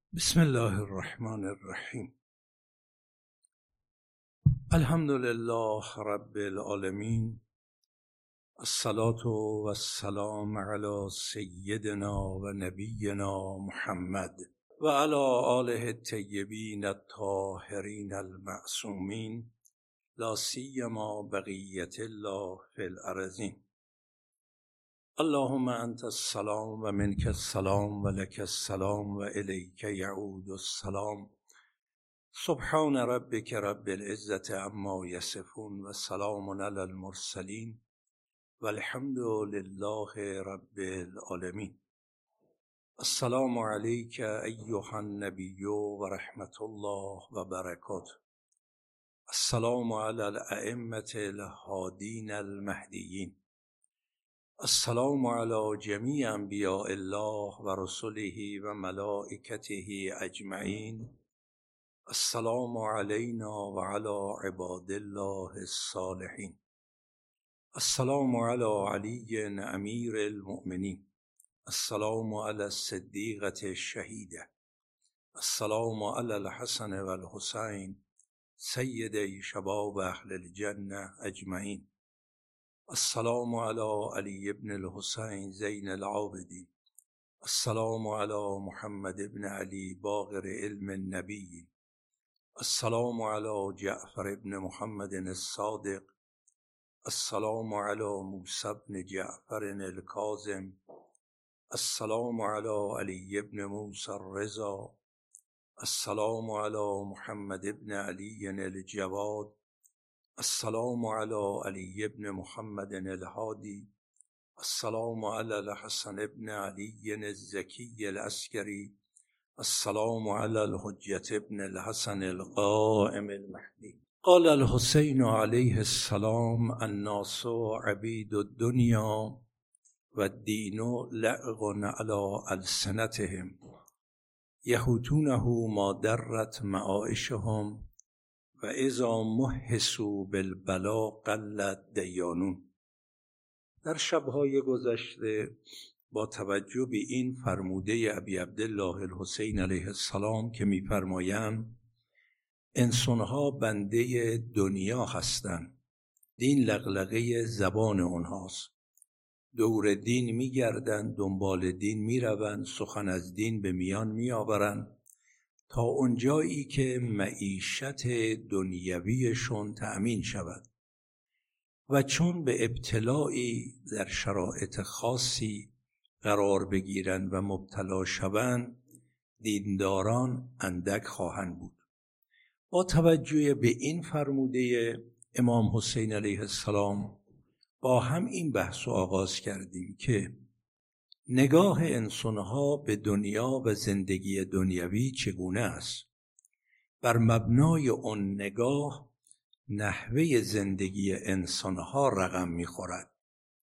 بسم الله الرحمن الرحیم. الحمد لله رب العالمین، الصلاة و السلام علی سیدنا و نبینا محمد و علی آله الطیبین الطاهرین المعصومین، لا سیما بقیة الله فی الارضین. اللهم انت السلام و منک السلام و لک السلام و الیک یعود السلام. سبحان ربک رب العزة عما یصفون و سلام علی المرسلین و الحمد لله رب العالمین. السلام علیک ایها النبی و رحمت الله و برکاته. السلام علی الائمة الهادین المهدیین. السلام علی جمیع انبیاء الله و رسله و ملائکته اجمعین. السلام علینا و علی عباد الله الصالحین. السلام علی علی امیر المؤمنین. السلام علی الصدیقة الشهیدة. السلام علی الحسن و الحسین سیدی شباب اهل الجنة اجمعین. السلام علی علی بن الحسین زین العابدین. السلام علی محمد بن علی باقر علم النبی. السلام علی جعفر بن محمد الصادق. السلام علی موسی بن جعفر الکاظم. السلام علی علی بن موسی الرضا. السلام علی محمد بن علی الجواد. السلام علی علی بن محمد الهادی. السلام علی الحسن بن علی الزکی العسکری. السلام علی الحجة بن الحسن القائم المهدی. قال الحسین علیه السلام: الناس عبید الدنیا و الدین لعق علی السنتهم یحوتونه ما درت معایشهم و اذا محسوا بالبلا قلت دیانون. در شبهای گذشته با توجه به این فرموده ابی عبدالله الحسین علیه السلام که می‌فرمایند انسان‌ها بنده دنیا هستند، دین لغلغه زبان اونهاست، دور دین می‌گردند، دنبال دین می‌روند، سخن از دین به میان می‌آورند تا اونجایی که معیشت دنیویشون تأمین شود و چون به ابتلایی در شرایط خاصی قرار بگیرند و مبتلا شوند، دینداران اندک خواهند بود. با توجه به این فرموده امام حسین علیه السلام با هم این بحث رو آغاز کردیم که نگاه انسانها به دنیا و زندگی دنیوی چگونه است. بر مبنای اون نگاه نحوه زندگی انسانها رقم می‌خورد.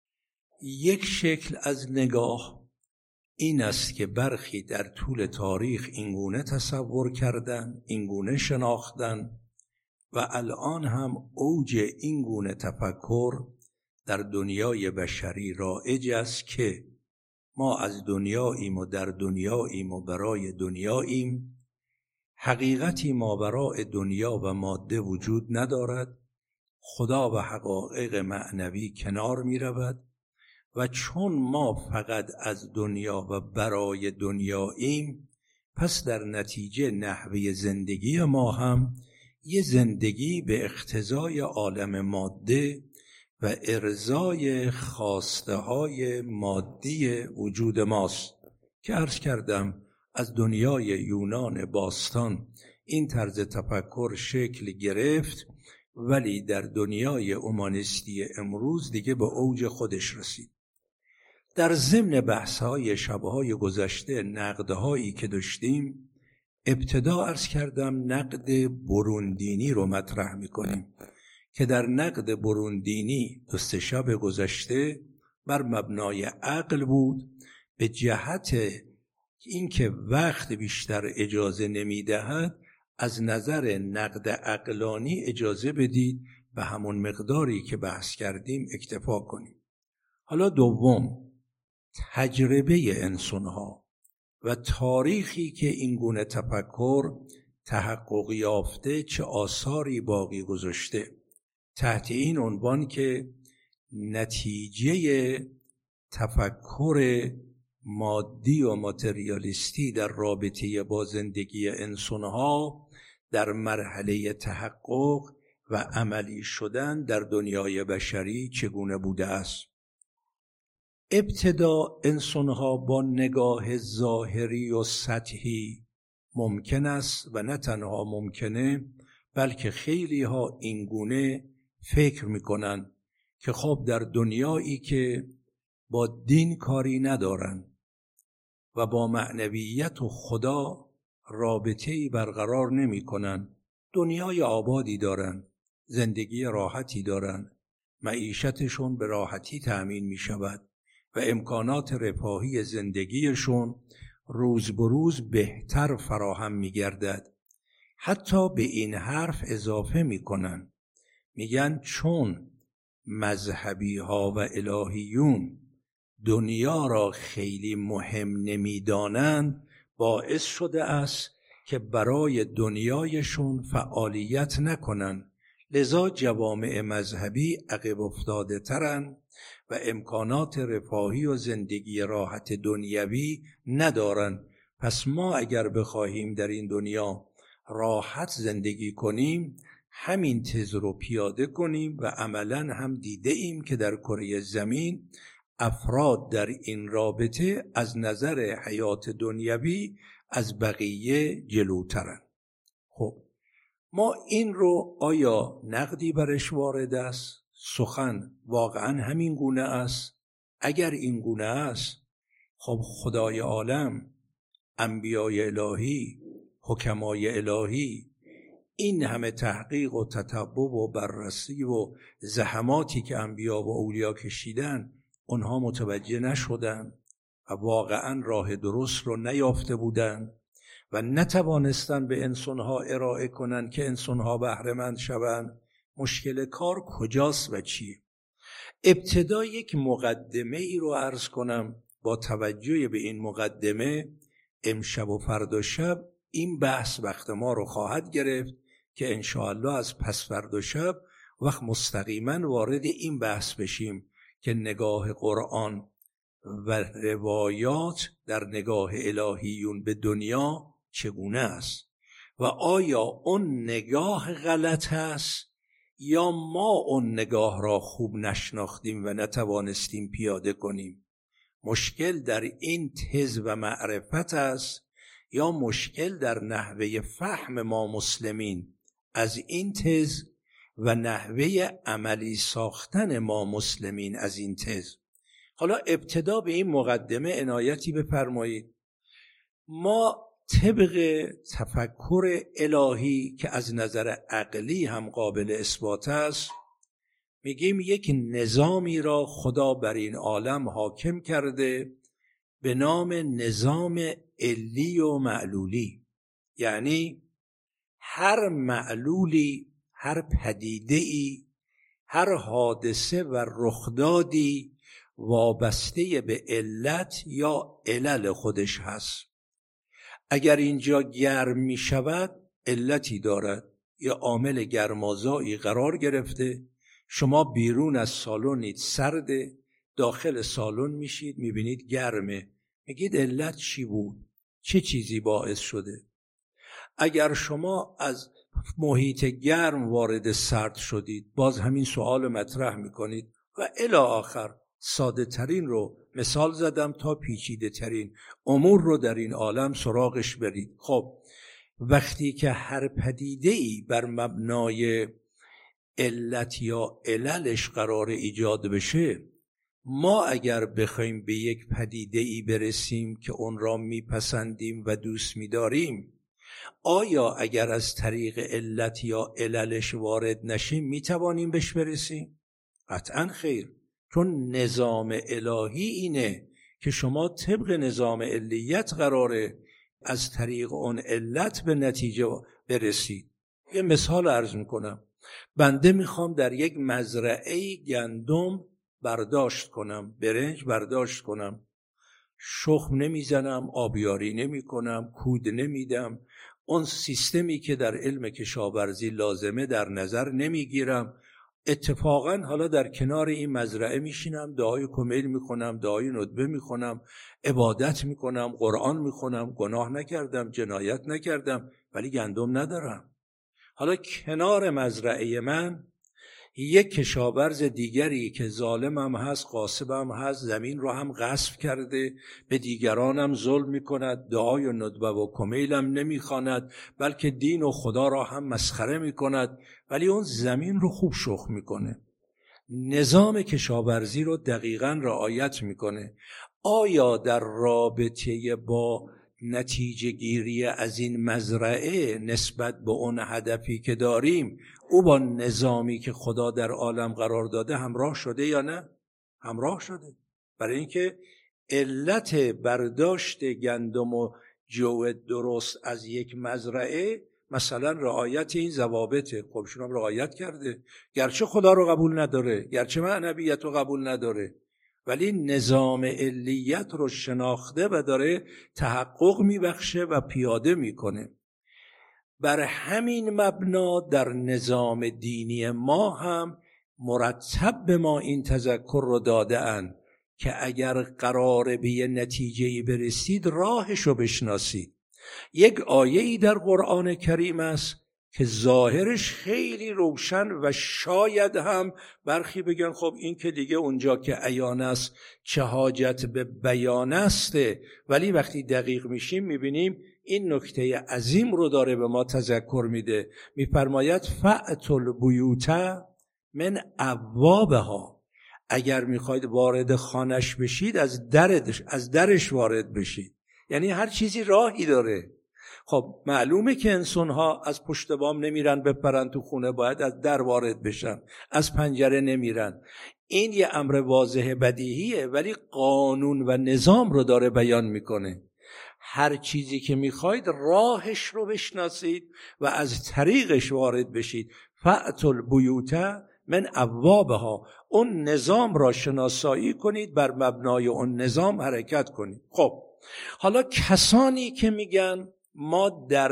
یک شکل از نگاه این است که برخی در طول تاریخ اینگونه تصور کردند، اینگونه شناختند و الان هم اوج اینگونه تفکر در دنیای بشری رایج است که ما از دنیاییم و در دنیاییم و برای دنیاییم. حقیقتی ماوراء دنیا و ماده وجود ندارد. خدا و حقایق معنوی کنار می رود و چون ما فقط از دنیا و برای دنیاییم، پس در نتیجه نحوه زندگی ما هم یه زندگی به اقتضای عالم ماده و ارضای خواسته های مادی وجود ماست که عرض کردم از دنیای یونان باستان این طرز تفکر شکل گرفت، ولی در دنیای اومانیستی امروز دیگه به اوج خودش رسید. در ضمن بحث‌های شب‌های گذشته نقدهایی که داشتیم، ابتدا عرض کردم نقد بروندینی رو مطرح می‌کنیم که در نقد بروندینی دو شب گذشته بر مبنای عقل بود، به جهت اینکه وقت بیشتر اجازه نمیدهد از نظر نقد عقلانی اجازه بدید و همون مقداری که بحث کردیم اکتفا کنیم. حالا دوم، تجربه انسان‌ها و تاریخی که این گونه تفکر تحقق یافته چه آثاری باقی گذاشته، تحت این عنوان که نتیجه تفکر مادی و ماتریالیستی در رابطه با زندگی انسانها در مرحله تحقق و عملی شدن در دنیای بشری چگونه بوده است. ابتدا انسانها با نگاه ظاهری و سطحی ممکن است و نه تنها ممکنه بلکه خیلی ها اینگونه فکر میکنن که خب در دنیایی که با دین کاری ندارن و با معنویت و خدا رابطه‌ای برقرار نمی‌کنن، دنیای آبادی دارن، زندگی راحتی دارن، معیشتشون به راحتی تأمین می‌شود و امکانات رفاهی زندگیشون روز به روز بهتر فراهم می‌گردد. حتی به این حرف اضافه می‌کنن، میگن چون مذهبی ها و الهیون دنیا را خیلی مهم نمی‌دانند، باعث شده است که برای دنیایشون فعالیت نکنن، لذا جوامع مذهبی عقب افتاده ترن و امکانات رفاهی و زندگی راحت دنیوی ندارن. پس ما اگر بخواهیم در این دنیا راحت زندگی کنیم، همین تز رو پیاده کنیم و عملاً هم دیده ایم که در کره زمین افراد در این رابطه از نظر حیات دنیوی از بقیه جلوترن. خب ما این رو آیا نقدی برش وارد است؟ سخن واقعاً همین گونه است؟ اگر این گونه است، خب خدای عالم، انبیای الهی، حکمای الهی، این همه تحقیق و تتبع و بررسی و زحماتی که انبیا و اولیا کشیدن، اونها متوجه نشدن و واقعا راه درست رو نیافته بودن و نتوانستن به انسانها ارائه کنن که انسانها بهره‌مند شوند. مشکل کار کجاست و چیه؟ ابتدا یک مقدمه ای رو عرض کنم. با توجه به این مقدمه امشب و فردا شب این بحث وقت ما رو خواهد گرفت که انشاءالله از پس فردا شب وقت مستقیما وارد این بحث بشیم که نگاه قرآن و روایات در نگاه الهیون به دنیا چگونه است و آیا اون نگاه غلط است یا ما اون نگاه را خوب نشناختیم و نتوانستیم پیاده کنیم. مشکل در این تز و معرفت است یا مشکل در نحوه فهم ما مسلمین از این تز و نحوه عملی ساختن ما مسلمین از این تز؟ حالا ابتدا به این مقدمه عنایتی بفرمایید. ما طبق تفکر الهی که از نظر عقلی هم قابل اثبات است، میگیم یک نظامی را خدا بر این عالم حاکم کرده به نام نظام علی و معلولی. یعنی هر معلولی، هر پدیده‌ای، هر حادثه و رخدادی وابسته به علت یا علل خودش هست. اگر اینجا گرم می شود علتی دارد، یا عامل گرمازایی قرار گرفته، شما بیرون از سالنید سرده، داخل سالن میشید میبینید گرمه، میگید علت چی بود؟ چه چیزی باعث شده؟ اگر شما از محیط گرم وارد سرد شدید، باز همین سوال مطرح میکنید و الی آخر. ساده ترین رو مثال زدم تا پیچیده ترین امور رو در این عالم سراغش برید. خب وقتی که هر پدیده‌ای بر مبنای علت یا عللش قرار ایجاد بشه، ما اگر بخوایم به یک پدیده‌ای برسیم که اون را میپسندیم و دوست می‌داریم، آیا اگر از طریق علت یا عللش وارد نشیم میتوانیم بهش برسیم؟ قطعاً خیر، چون نظام الهی اینه که شما طبق نظام علیت قراره از طریق اون علت به نتیجه برسید. یه مثال عرض میکنم. بنده میخوام در یک مزرعه گندم برداشت کنم، برنج برداشت کنم. شخم نمیزنم، آبیاری نمی کنم، کود نمیدم، اون سیستمی که در علم کشاورزی لازمه در نظر نمیگیرم. اتفاقا حالا در کنار این مزرعه میشینم، دعای کمیل میکنم، دعای ندبه میکنم، عبادت میکنم، قرآن میخونم، گناه نکردم، جنایت نکردم، ولی گندم ندارم. حالا کنار مزرعه من یک کشاورز دیگری که ظالمم هست، غاصبم هست، زمین رو هم غصب کرده، به دیگرانم ظلم میکند، دعای و ندبه و کمیلم نمیخواند، بلکه دین و خدا را هم مسخره میکند، ولی اون زمین رو خوب شخم میکنه، نظام کشاورزی رو دقیقاً رعایت میکنه. آیا در رابطه با نتیجه گیری از این مزرعه نسبت به اون هدفی که داریم، او با نظامی که خدا در عالم قرار داده همراه شده یا نه؟ همراه شده. برای اینکه علت برداشت گندم و جو درست از یک مزرعه مثلا رعایت این ضوابطه. خب شون هم رعایت کرده، گرچه خدا رو قبول نداره، گرچه معنویت رو قبول نداره، ولی نظام علیت رو شناخته و داره تحقق میبخشه و پیاده میکنه. بر همین مبنا در نظام دینی ما هم مرتب به ما این تذکر رو داده اند که اگر قراره به یه نتیجه‌ای برسید راهش رو بشناسید. یک آیه‌ای در قرآن کریم است که ظاهرش خیلی روشن و شاید هم برخی بگن خب این که دیگه اونجا که عیان است چه حاجت به بیان است، ولی وقتی دقیق میشیم میبینیم این نکته عظیم رو داره به ما تذکر میده. میفرماید فأتوا البیوت من ابوابها، اگر میخواید وارد خانش بشید از درش وارد بشید. یعنی هر چیزی راهی داره. خب معلومه که انسان‌ها از پشت بام نمیرن بپرن تو خونه، باید از در وارد بشن، از پنجره نمیرن. این یه امر واضح بدیهیه، ولی قانون و نظام رو داره بیان میکنه. هر چیزی که میخواید راهش رو بشناسید و از طریقش وارد بشید. فأتوا البیوت من ابوابها، اون نظام را شناسایی کنید، بر مبنای اون نظام حرکت کنید. خب حالا کسانی که میگن ما در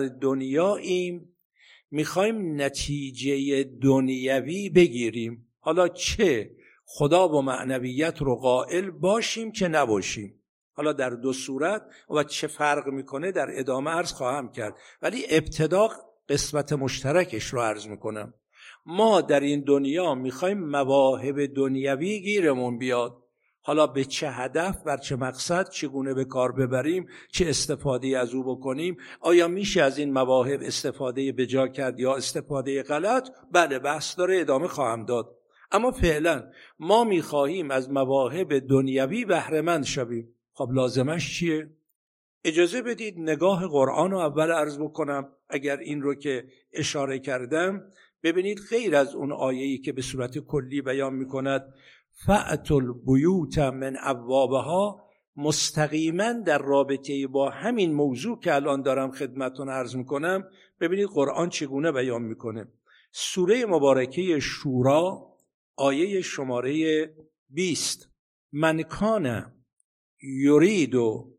دنیاییم میخوایم نتیجه دنیوی بگیریم، حالا چه خدا و معنویت رو قائل باشیم چه نباشیم، حالا در دو صورت و چه فرق میکنه در ادامه عرض خواهم کرد، ولی ابتدا قسمت مشترکش رو عرض میکنم. ما در این دنیا میخوایم مواهب دنیوی گیرمون بیاد، حالا به چه هدف، بر چه مقصد، چگونه به کار ببریم، چه استفاده از او بکنیم، آیا میشه از این مواهب استفاده بجا کرد یا استفاده غلط؟ بله، بحث داره، ادامه خواهم داد. اما فعلا ما میخواهیم از مواهب دنیوی بهره مند شویم. خب لازمش چیه؟ اجازه بدید نگاه قرآن رو اول عرض بکنم. اگر این رو که اشاره کردم ببینید، غیر از اون آیه‌ای که به صورت کلی بیان میکند فأتوا البیوت من ابوابها، مستقیما در رابطه با همین موضوع که الان دارم خدمتتون عرض میکنم، ببینید قرآن چگونه بیان میکنه. سوره مبارکه شورا آیه شماره 20، من کان یرید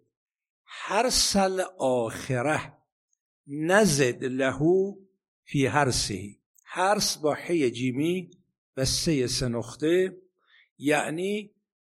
حرث الاخره نزد له فی حرثه. حرث با حی جیمی و سه نقطه، یعنی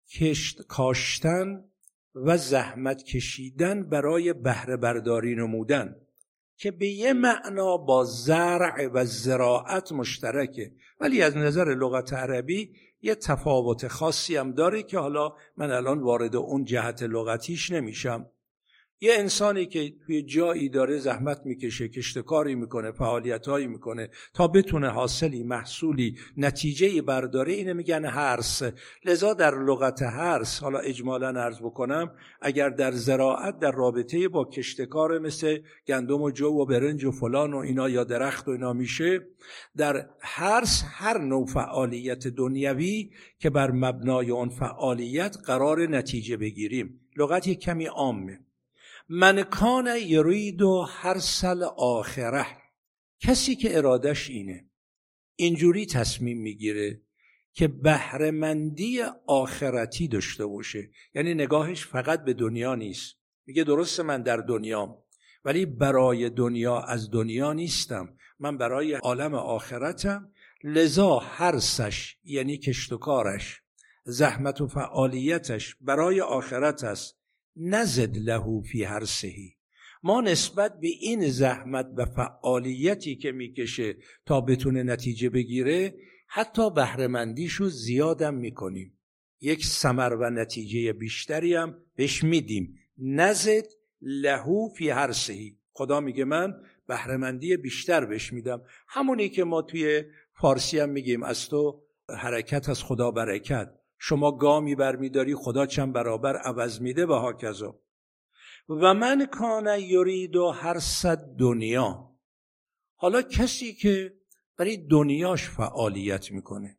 کاشتن و زحمت کشیدن برای بهره برداری نمودن، که به یه معنا با زرع و زراعت مشترکه، ولی از نظر لغت عربی یه تفاوت خاصی هم داره که حالا من الان وارد اون جهت لغتیش نمیشم. یه انسانی که توی جایی داره زحمت میکشه، کشتکاری میکنه، فعالیتایی میکنه تا بتونه حاصلی، محصولی، نتیجه‌ای برداره، اینه میگن حرث. لذا در لغت حرث، حالا اجمالاً عرض بکنم، اگر در زراعت در رابطه با کشتکار مثل گندم و جو و برنج و فلان و اینا یا درخت و اینا میشه، در حرث هر نوع فعالیت دنیوی که بر مبنای اون فعالیت قرار نتیجه بگیریم. لغت کمی عامه. من کان یرید حرث الاخره، کسی که ارادش اینه، اینجوری تصمیم میگیره که بهره‌مندی آخرتی داشته باشه، یعنی نگاهش فقط به دنیا نیست. میگه درسته من در دنیام، ولی برای دنیا از دنیا نیستم، من برای عالم آخرتم. لذا حرصش یعنی کشت و کارش، زحمت و فعالیتش برای آخرت است. نزد له فی حرصهی، ما نسبت به این زحمت و فعالیتی که میکشه تا بتونه نتیجه بگیره حتی بهره‌مندیشو زیادم میکنیم، یک ثمر و نتیجه بیشتری هم بهش میدیم. نزد له فی حرصهی، خدا میگه من بهره‌مندی بیشتر بهش میدم. همونی که ما توی فارسی هم میگیم از تو حرکت از خدا برکت، شما گامی برمیداری خدا چند برابر عوض میده و هاکذا. و من کان یرید حرث دنیا، حالا کسی که برای دنیاش فعالیت میکنه،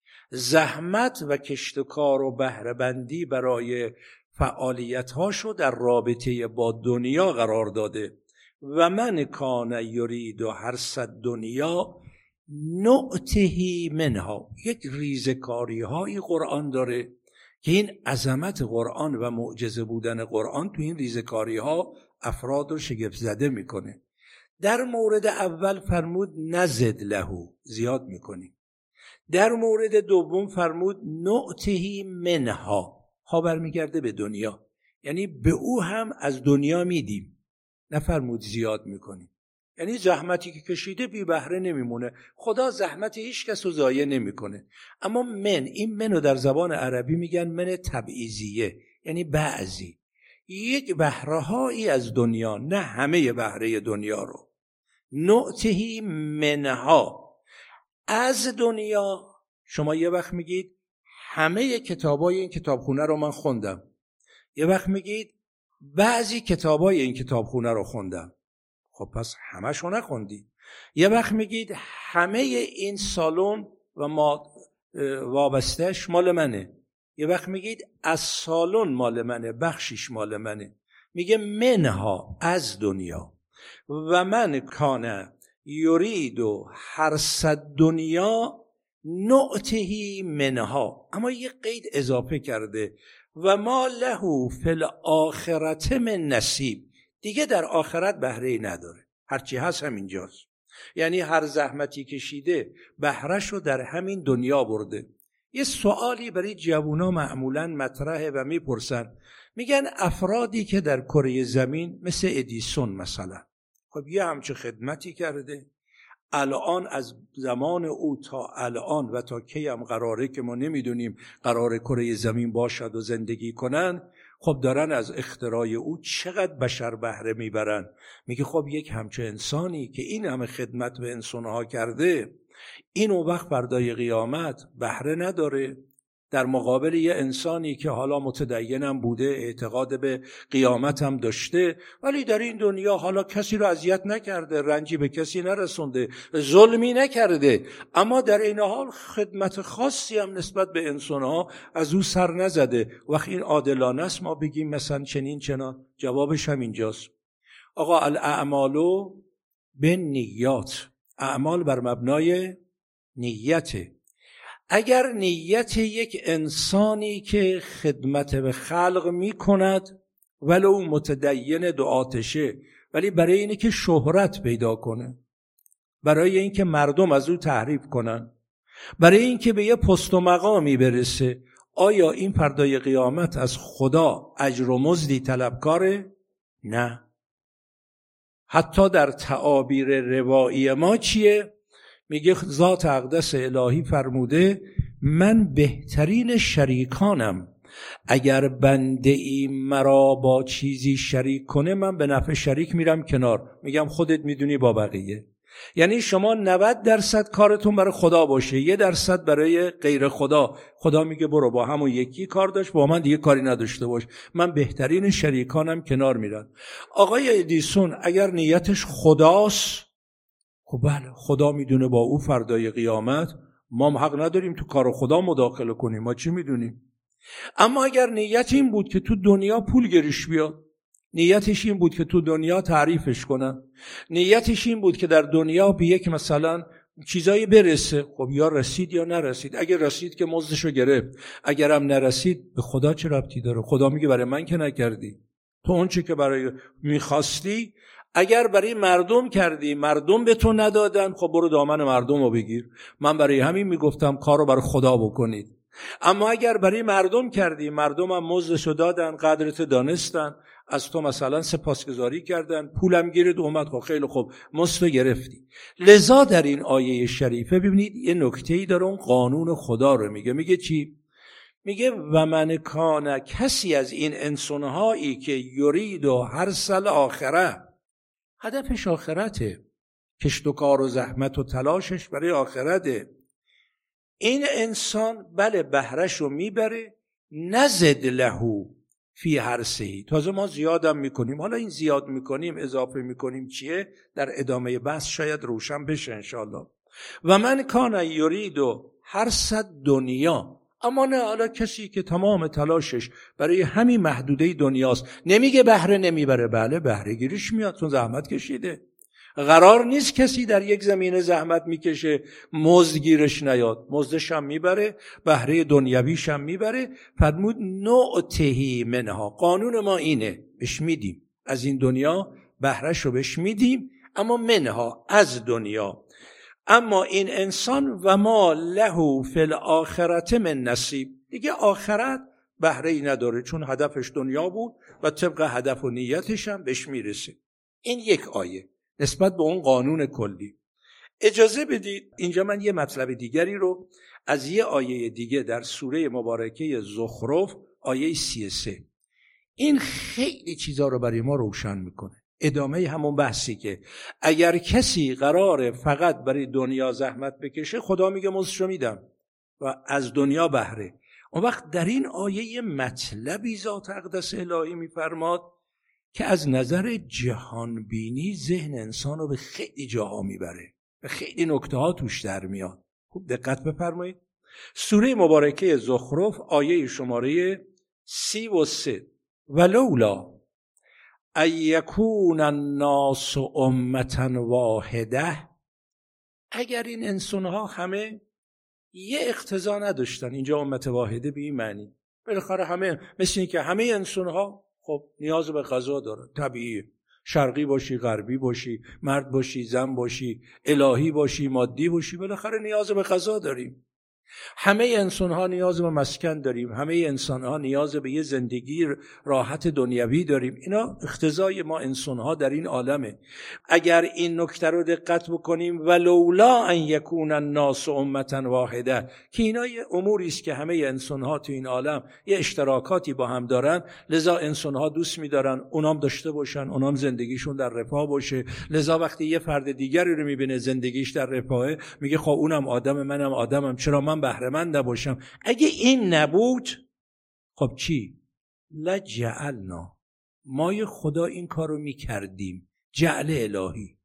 زحمت و کشتکار و بهره‌مندی برای فعالیت‌هاشو در رابطه با دنیا قرار داده. و من کان یرید حرث دنیا نؤتهی منها، یک ریزکاری هایی قرآن داره که این عظمت قرآن و معجزه بودن قرآن تو این ریزکاری ها افراد رو شگفت زده میکنه. در مورد اول فرمود نزد له، زیاد میکنیم. در مورد دوم فرمود نؤتهی منها، ها برمیگرده به دنیا، یعنی به او هم از دنیا میدیم، نفرمود زیاد میکنیم. یعنی زحمتی که کشیده بی بهره نمیمونه، خدا زحمت هیچ کس رو ضایع نمیکنه. اما این منو در زبان عربی میگن من تبعیضیه، یعنی بعضی، یک بهره‌هایی از دنیا، نه همه بهره دنیا رو. نؤتهی منها، از دنیا. شما یه وقت میگید همه کتابای این کتابخونه رو من خوندم، یه وقت میگید بعضی کتابای این کتابخونه رو خوندم. خب پس همه‌شو نخوندی. یه وقت میگید همه این سالن و ما وابستهش مال منه، یه وقت میگید از سالن مال منه، بخشش مال منه. میگه منها، از دنیا. و من کان یرید حرث دنیا نؤتهی منها، اما یه قید اضافه کرده و ما له فی الاخرة من نصیب، دیگه در آخرت بهره‌ای نداره، هرچی هست همینجاست. یعنی هر زحمتی کشیده بهره‌شو رو در همین دنیا برده. یه سوالی برای جوونا معمولاً مطرحه و میپرسن، میگن افرادی که در کره زمین مثل ادیسون مثلا، خب یه همچه خدمتی کرده، الان از زمان او تا الان و تا کی هم قراره که ما نمیدونیم قراره کره زمین باشد و زندگی کنن، خب دارن از اختراع او چقدر بشر بهره میبرن. میگه خب یک همچه انسانی که این همه خدمت به انسانها کرده، این اون وقت فردای قیامت بهره نداره در مقابل یه انسانی که حالا متدینم بوده، اعتقاد به قیامت هم داشته، ولی در این دنیا حالا کسی رو اذیت نکرده، رنجی به کسی نرسونده، ظلمی نکرده، اما در این حال خدمت خاصی هم نسبت به انسانها از او سر نزده. وقت این عادلانه است ما بگیم مثلا چنین چنان؟ جوابش هم اینجاست. آقا الاعمال بالنیات، اعمال بر مبنای نیته. اگر نیت یک انسانی که خدمت به خلق می کند ولو متدین دعاتشه، ولی برای اینه که شهرت پیدا کنه، برای اینکه مردم از او تعریف کنن، برای اینکه به یه پست و مقامی برسه، آیا این فردای قیامت از خدا اجر و مزدی طلبکاره؟ نه. حتی در تعابیر روایی ما چیه؟ میگه ذات اقدس الهی فرموده من بهترین شریکانم، اگر بنده ای مرا با چیزی شریک کنه من به نفع شریک میرم کنار، میگم خودت میدونی با بقیه. یعنی شما 90% کارتون برای خدا باشه، 1% برای غیر خدا. خدا میگه برو با همون یکی کار داشت، با من دیگه کاری نداشته باش، من بهترین شریکانم کنار میرم. آقای ادیسون اگر نیتش خداست، خب بله خدا میدونه با او فردای قیامت، ما حق نداریم تو کار خدا مداخله کنیم، ما چی میدونیم؟ اما اگر نیت این بود که تو دنیا پول گریش بیاد، نیتش این بود که تو دنیا تعریفش کنن، نیتش این بود که در دنیا به یک مثلا چیزایی برسه. خب یا رسید یا نرسید. اگه رسید که مزدشو گرفت، اگرم نرسید به خدا چه ربطی داره؟ خدا میگه برای من که نکردی، تو اون چه که برای میخواستی اگر برای مردم کردی، مردم به تو ندادن، خب برو دامن مردم رو بگیر. من برای همین میگفتم کارو برای خدا بکنید. اما اگر برای مردم کردی، مردم هم مزدشو دادن، قدرت دانستن، از تو مثلا سپاسگزاری کردن، پولم گیرد اومد، خب خیلی خوب مزدو گرفتی. لذا در این آیه شریفه ببینید یه نکته‌ای داره، اون قانون خدا رو میگه چی؟ میگه و من کان، کسی از این انسانهایی که یرید و حرث آخره، هدفش آخرته، کشت و کار و زحمت و تلاشش برای آخرته، این انسان بله بهره‌شو میبره، نزد لهو فی حرثه. تازه ما زیادم میکنیم. حالا این زیاد میکنیم اضافه میکنیم چیه؟ در ادامه بحث شاید روشن بشه انشاءالله. و من کان یرید و حرث دنیا، اما نه، حالا کسی که تمام تلاشش برای همین محدوده دنیاست، نمیگه بهره نمیبره، بله بهره گیریش میاد چون زحمت کشیده. قرار نیست کسی در یک زمینه زحمت میکشه مزد گیرش نیاد، مزدش هم میبره، بهره دنیویش هم میبره. فرمود نؤتهی منها، قانون ما اینه، بهش میدیم از این دنیا بهرهشو بهش میدیم، اما منها از دنیا. اما این انسان و ما له فی الاخرت من نصیب، دیگه آخرت بهره ای نداره چون هدفش دنیا بود و طبق هدف و نیتش هم بهش میرسه. این یک آیه نسبت به اون قانون کلی. اجازه بدید اینجا من یه مطلب دیگری رو از یه آیه دیگه در سوره مبارکه زخرف آیه 33، این خیلی چیزا رو برای ما روشن میکنه. ادامه همون بحثی که اگر کسی قراره فقط برای دنیا زحمت بکشه، خدا میگه مزدشو میدم و از دنیا بهره. اون وقت در این آیه مطلبی ذات اقدس الهی میفرماد که از نظر جهانبینی ذهن انسان رو به خیلی جاها میبره، به خیلی نکته ها توش در میاد. خوب دقت بفرمایید. سوره مبارکه زخرف آیه شماره 33، ولولا ان یکون الناس امة واحده، اگر این انسانها همه یه اقتضا نداشتن، اینجا امت واحده به این معنی بالاخره همه مثل این که همه انسانها خب نیاز به غذا دارن، طبیعیه، شرقی باشی غربی باشی، مرد باشی زن باشی، الهی باشی مادی باشی، بالاخره نیاز به غذا داریم. همه انسان‌ها نیاز به مسکن داریم، همه انسان‌ها نیاز به یه زندگی راحت دنیوی داریم. اینا اقتضای ما انسان‌ها در این عالمه. اگر این نکته رو دقت بکنیم، ولولا ان یکون الناس امة واحده، که اینا یه اموری است که همه انسان‌ها تو این عالم یه اشتراکاتی با هم دارن، لذا انسان‌ها دوست می‌دارن اونام داشته باشن، اونام زندگیشون در رفاه باشه. لذا وقتی یه فرد دیگری رو می‌بینه زندگیش در رفاهه، میگه خب اونم آدم، منم آدمم، چرا من بهره مند نباشم؟ اگه این نبود خب چی؟ لجعلنا، ما خدا این کارو میکردیم، جعل الهی،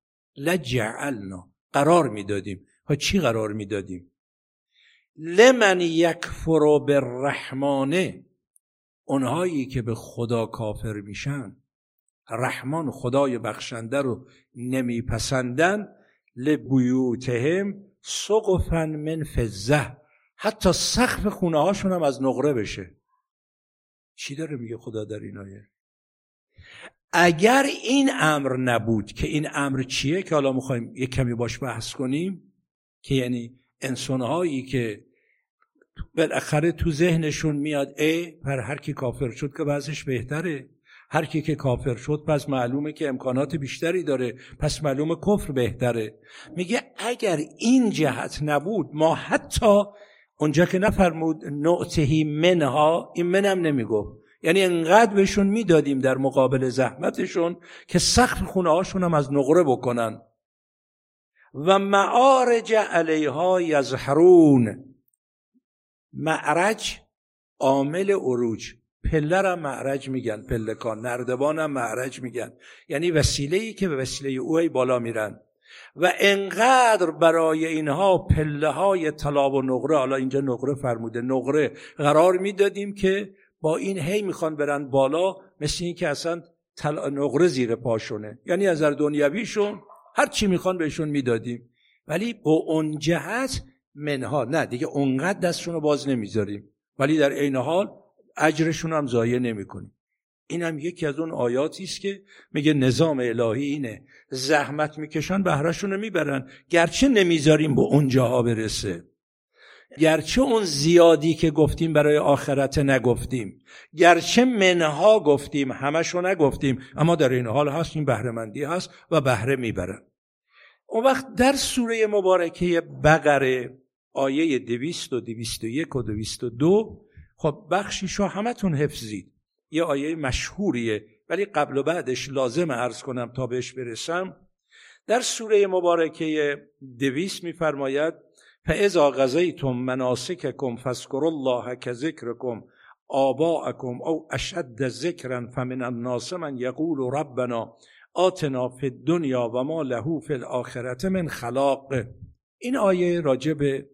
لجعلنا قرار میدادیم. ها چی قرار میدادیم؟ لمن یکفر بالرحمن، اونهایی که به خدا کافر میشن، رحمان خدای بخشنده رو نمیپسندن، لبیوتهم سقفا من فضه، حتی سقف خونه هاشون هم از نقره بشه. چی داره میگه خدا در این آیه؟ اگر این امر نبود، که این امر چیه که حالا میخوایم یک کمی باش بحث کنیم، که یعنی انسانهایی که بالاخره تو ذهنشون میاد پر هر کی کافر شد که وضعش بهتره، هر کی که کافر شد پس معلومه که امکانات بیشتری داره، پس معلومه کفر بهتره. میگه اگر این جهت نبود، ما حتی اونجا که نفرمود نؤتهی منها، این منم نمیگفت، یعنی انقدر بهشون میدادیم در مقابل زحمتشون که سقف خونه هاشون هم از نقره بکنن. و معارج علیها یظهرون، معرج عامل عروج، پله را معرج میگن، پلکان، نردبان هم معرج میگن، یعنی وسیله‌ای که به وسیله اوی بالا میرن. و انقدر برای اینها پله های طلا و نقره، حالا اینجا نقره فرموده، نقره قرار میدادیم که با این هی میخوان برن بالا، مثل این که اصلا نقره زیر پاشونه، یعنی از در دنیویشون هر چی میخوان بهشون میدادیم. ولی با اون جهت منها نه دیگه اونقدر دستشون رو باز نمیذاریم، ولی در عین حال اجرشون هم ضایع نمیکنیم. این هم یکی از اون آیاتی است که میگه نظام الهی اینه، زحمت میکشن بهرهشون رو میبرن، گرچه نمیذاریم به اون جاها برسه، گرچه اون زیادی که گفتیم برای آخرت نگفتیم، گرچه منها گفتیم همشو نگفتیم، اما در این حال هست، این بهره‌مندی هست و بهره میبرن. اون وقت در سوره مبارکه بقره آیه 200 و 201 و 202 خب بخشیشو همتون حفظید، یه آیه مشهوریه ولی قبل و بعدش لازم عرض کنم تا بهش برسم. در سوره مبارکه 200 میفرماید فاذا قضیتم مناسککم فاذکروا الله کذکرکم آباءکم او اشد ذکرا فمن الناس من یقول ربنا آتنا فی الدنیا و ما له فی الاخرة من خلاق. این آیه راجع به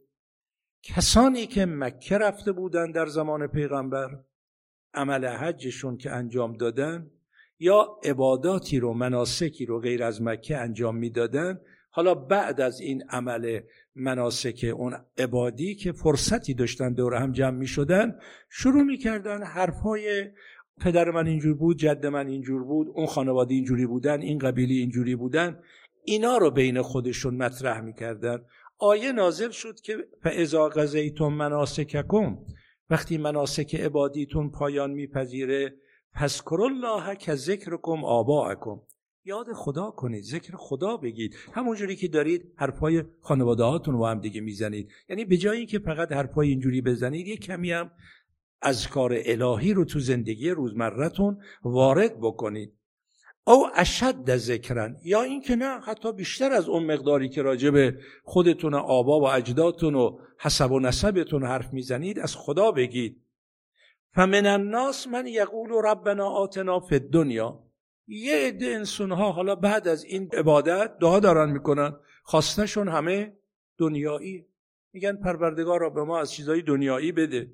کسانی که مکه رفته بودن در زمان پیغمبر، عمل حجشون که انجام دادن یا عباداتی رو مناسکی رو غیر از مکه انجام میدادن، حالا بعد از این عمل مناسک اون عبادی که فرصتی داشتن دور هم جمع می شدن، شروع می کردن حرفای پدر من اینجور بود، جد من اینجور بود، اون خانواده اینجوری بودن، این قبیله اینجوری بودن، اینا رو بین خودشون مطرح می کردن. آیه نازل شد که فاذا قضیتم مناسککم، وقتی مناسک عبادیتون پایان میپذیره، فاذکروا الله کذکرکم آباءکم، یاد خدا کنید، ذکر خدا بگید، همونجوری که دارید حرفای خانواده هاتون رو هم دیگه میزنید. یعنی به جایی که فقط حرفای اینجوری بزنید، یک کمی هم اذکار الهی رو تو زندگی روزمرتون وارد بکنید. او اشد ذکرن، یا این که نه حتی بیشتر از اون مقداری که راجع به خودتون، آبا و اجدادتون و حسب و نسبتون حرف میزنید از خدا بگید. فمن الناس من یقول ربنا آتنا فی الدنیا، یه عده انسان‌ها حالا بعد از این عبادت دعا دارن میکنن، خواستشون همه دنیایی، میگن پروردگارا به ما از چیزای دنیایی بده.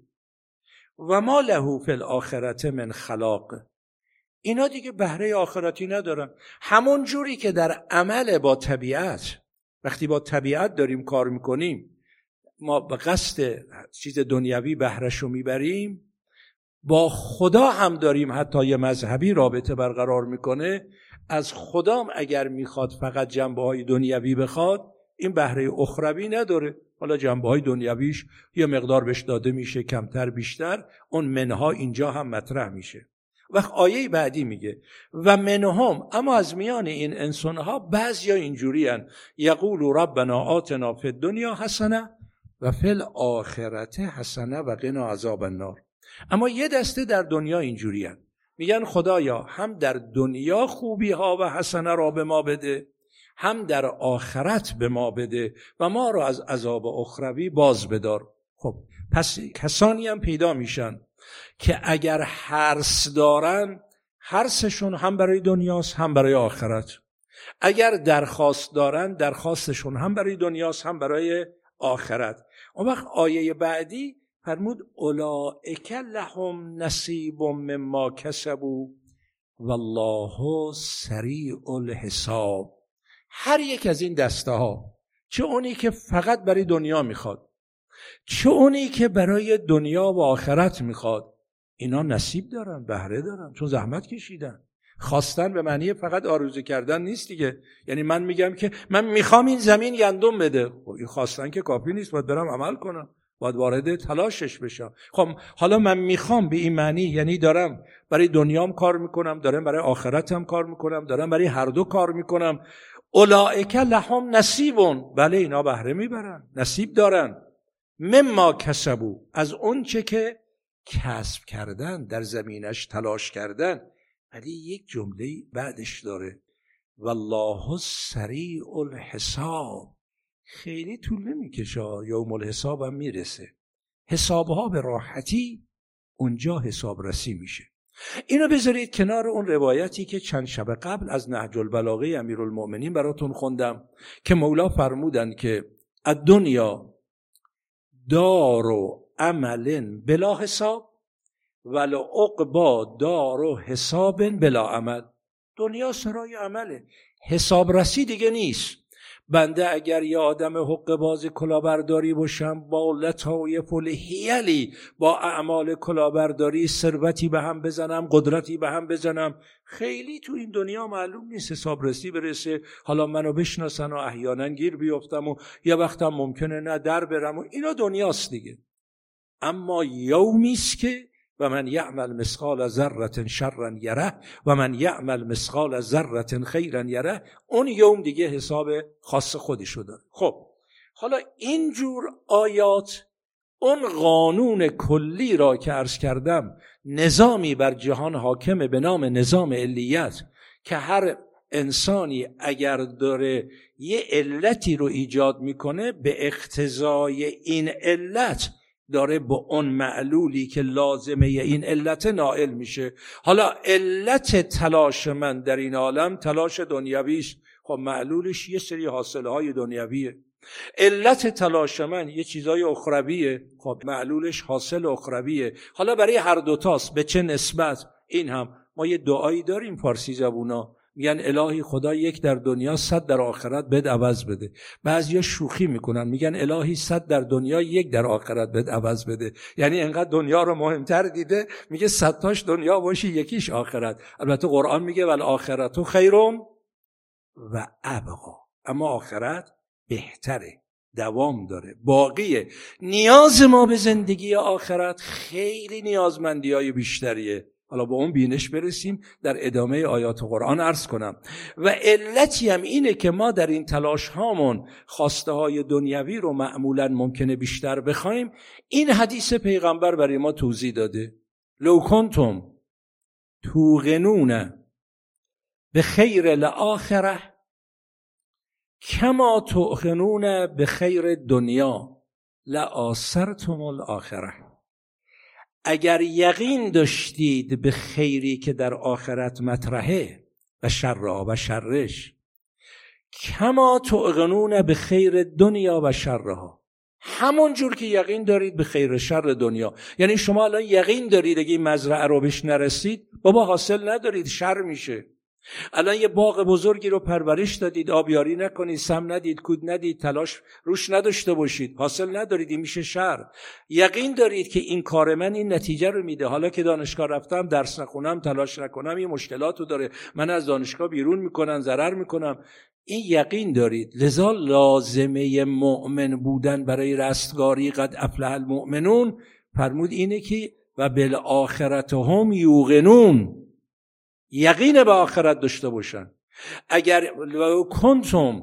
و ما له فی الاخرة من خلاق، اینا دیگه بهره آخرتی ندارن. همون جوری که در عمل با طبیعت، وقتی با طبیعت داریم کار میکنیم ما به قصد چیز دنیوی بهرهشو میبریم، با خدا هم داریم حتی یه مذهبی رابطه برقرار میکنه، از خدام اگر میخواد فقط جنبه‌های دنیوی بخواد، این بهره اخروی نداره. حالا جنبه‌های دنیویش یه مقدار بهش داده میشه، کمتر بیشتر، اون منها اینجا هم مطرح میشه. وقت آیه بعدی میگه و منهم، اما از میان این انسانها بعضیا اینجوری هن یقول ربنا آتنا فی الدنیا حسنه و فی الاخرة حسنه و قنا عذاب النار. اما یه دسته در دنیا اینجوری هن، میگن خدایا هم در دنیا خوبی ها و حسنه را به ما بده، هم در آخرت به ما بده و ما را از عذاب اخروی باز بدار. خب پس کسانی هم پیدا میشن که اگر حرص دارن، حرصشون هم برای دنیاست هم برای آخرت. اگر درخواست دارن، درخواستشون هم برای دنیاست هم برای آخرت. اون وقت آیه بعدی فرمود اولئک لهم نصیب مما کسبوا والله سریع الحساب. هر یک از این دسته ها، چه اونی که فقط برای دنیا میخواد، چه اونی که برای دنیا و آخرت میخواد، اینا نصیب دارن، بهره دارن، چون زحمت کشیدن. خواستن به معنی فقط آرزو کردن نیست دیگه. یعنی من میگم که من میخوام این زمین گندم بده، خب این خواستن که کافی نیست، باید برم عمل کنم، باید وارد تلاشش بشم. خب حالا من میخوام به این معنی یعنی دارم برای دنیام کار میکنم، دارم برای آخرتم کار میکنم، دارم برای هر دو کار میکنم. اولئک لهم نصیبون، بله اینا بهره میبرن، نصیب دارن، مما کسبوا، از اون چه که کسب کردن، در زمینش تلاش کردن. ولی یک جمله بعدش داره والله سریع الحساب، خیلی طول نمیکشه، یوم الحساب هم میرسه، حسابها به راحتی اونجا حساب رسی میشه. اینو بذارید کنار اون روایتی که چند شب قبل از نهج البلاغه امیرالمؤمنین براتون خوندم که مولا فرمودن که الدنیا دار و عمل بلا حساب ولا عقبا دار و حساب بلا عمل. دنیا سرای عمله، حساب رسی دیگه نیست. بنده اگر یه آدم حقه باز کلاهبرداری باشم، با لطایف الحیلی، با اعمال کلاهبرداری ثروتی به هم بزنم، قدرتی به هم بزنم، خیلی تو این دنیا معلوم نیست حسابرسی برسه، حالا منو بشناسن و احیانا گیر بیفتم و یه وقتم ممکنه نه در برم و اینا دنیاست دیگه. اما یومیست که و من یعمل مثقال ذره شرا یره و من یعمل مثقال ذره خیرا یره، اون یوم دیگه حساب خاص خودشو داره. خب حالا اینجور آیات اون قانون کلی را که عرض کردم، نظامی بر جهان حاکمه به نام نظام علیت، که هر انسانی اگر داره یه علتی رو ایجاد میکنه، به اقتضای این علت داره با اون معلولی که لازمه این علت نائل میشه. حالا علت تلاش من در این عالم تلاش دنیویست، خب معلولش یه سری حاصله های دنیویه. علت تلاش من یه چیزای اخرویه، خب معلولش حاصل اخرویه. حالا برای هر دوتاست، به چه نسبت؟ این هم ما یه دعایی داریم فارسی زبونا، میگن الهی خدا 1 در دنیا 100 در آخرت بد عوض بده. بعضیا شوخی میکنن میگن الهی 100 در دنیا 1 در آخرت بد عوض بده، یعنی انقدر دنیا رو مهمتر دیده، میگه 100 تاش دنیا باشه 1 آخرت. البته قرآن میگه والآخرت خیر و ابقا، اما آخرت بهتره، دوام داره، باقیه. نیاز ما به زندگی آخرت خیلی نیازمندیای بیشتریه. حالا با اون بینش برسیم در ادامه آیات قرآن عرض کنم. و علتی هم اینه که ما در این تلاش هامون خواسته های دنیوی رو معمولا ممکنه بیشتر بخوایم. این حدیث پیغمبر برای ما توضیح داده: لو کنتم توقنون به خیر الاخره کما توقنون به خیر دنیا لآثرتم الاخره. اگر یقین داشتید به خیری که در آخرت مطرحه و شرها و شرش، کما توقنون به خیر دنیا و شرها، همون جور که یقین دارید به خیر شر دنیا. یعنی شما الان یقین دارید اگه این مزرعه رو بهش نرسید بابا حاصل ندارید، شر میشه. الان یه باغ بزرگی رو پرورش دادید، آبیاری نکنید، سم ندید، کود ندید، تلاش روش نداشته باشید، حاصل ندارید، این میشه شر. یقین دارید که این کار من این نتیجه رو میده، حالا که دانشگاه رفتم، درس نخونم، تلاش نکنم، این مشکلاتو داره، من از دانشگاه بیرون میکنن، ضرر میکنم. این یقین دارید. لذا لازمه مؤمن بودن برای رستگاری قد افلح المؤمنون فرمود اینه که و بالآخرت هم یوقنون، یقین به آخرت داشته باشن. اگر لو کنتم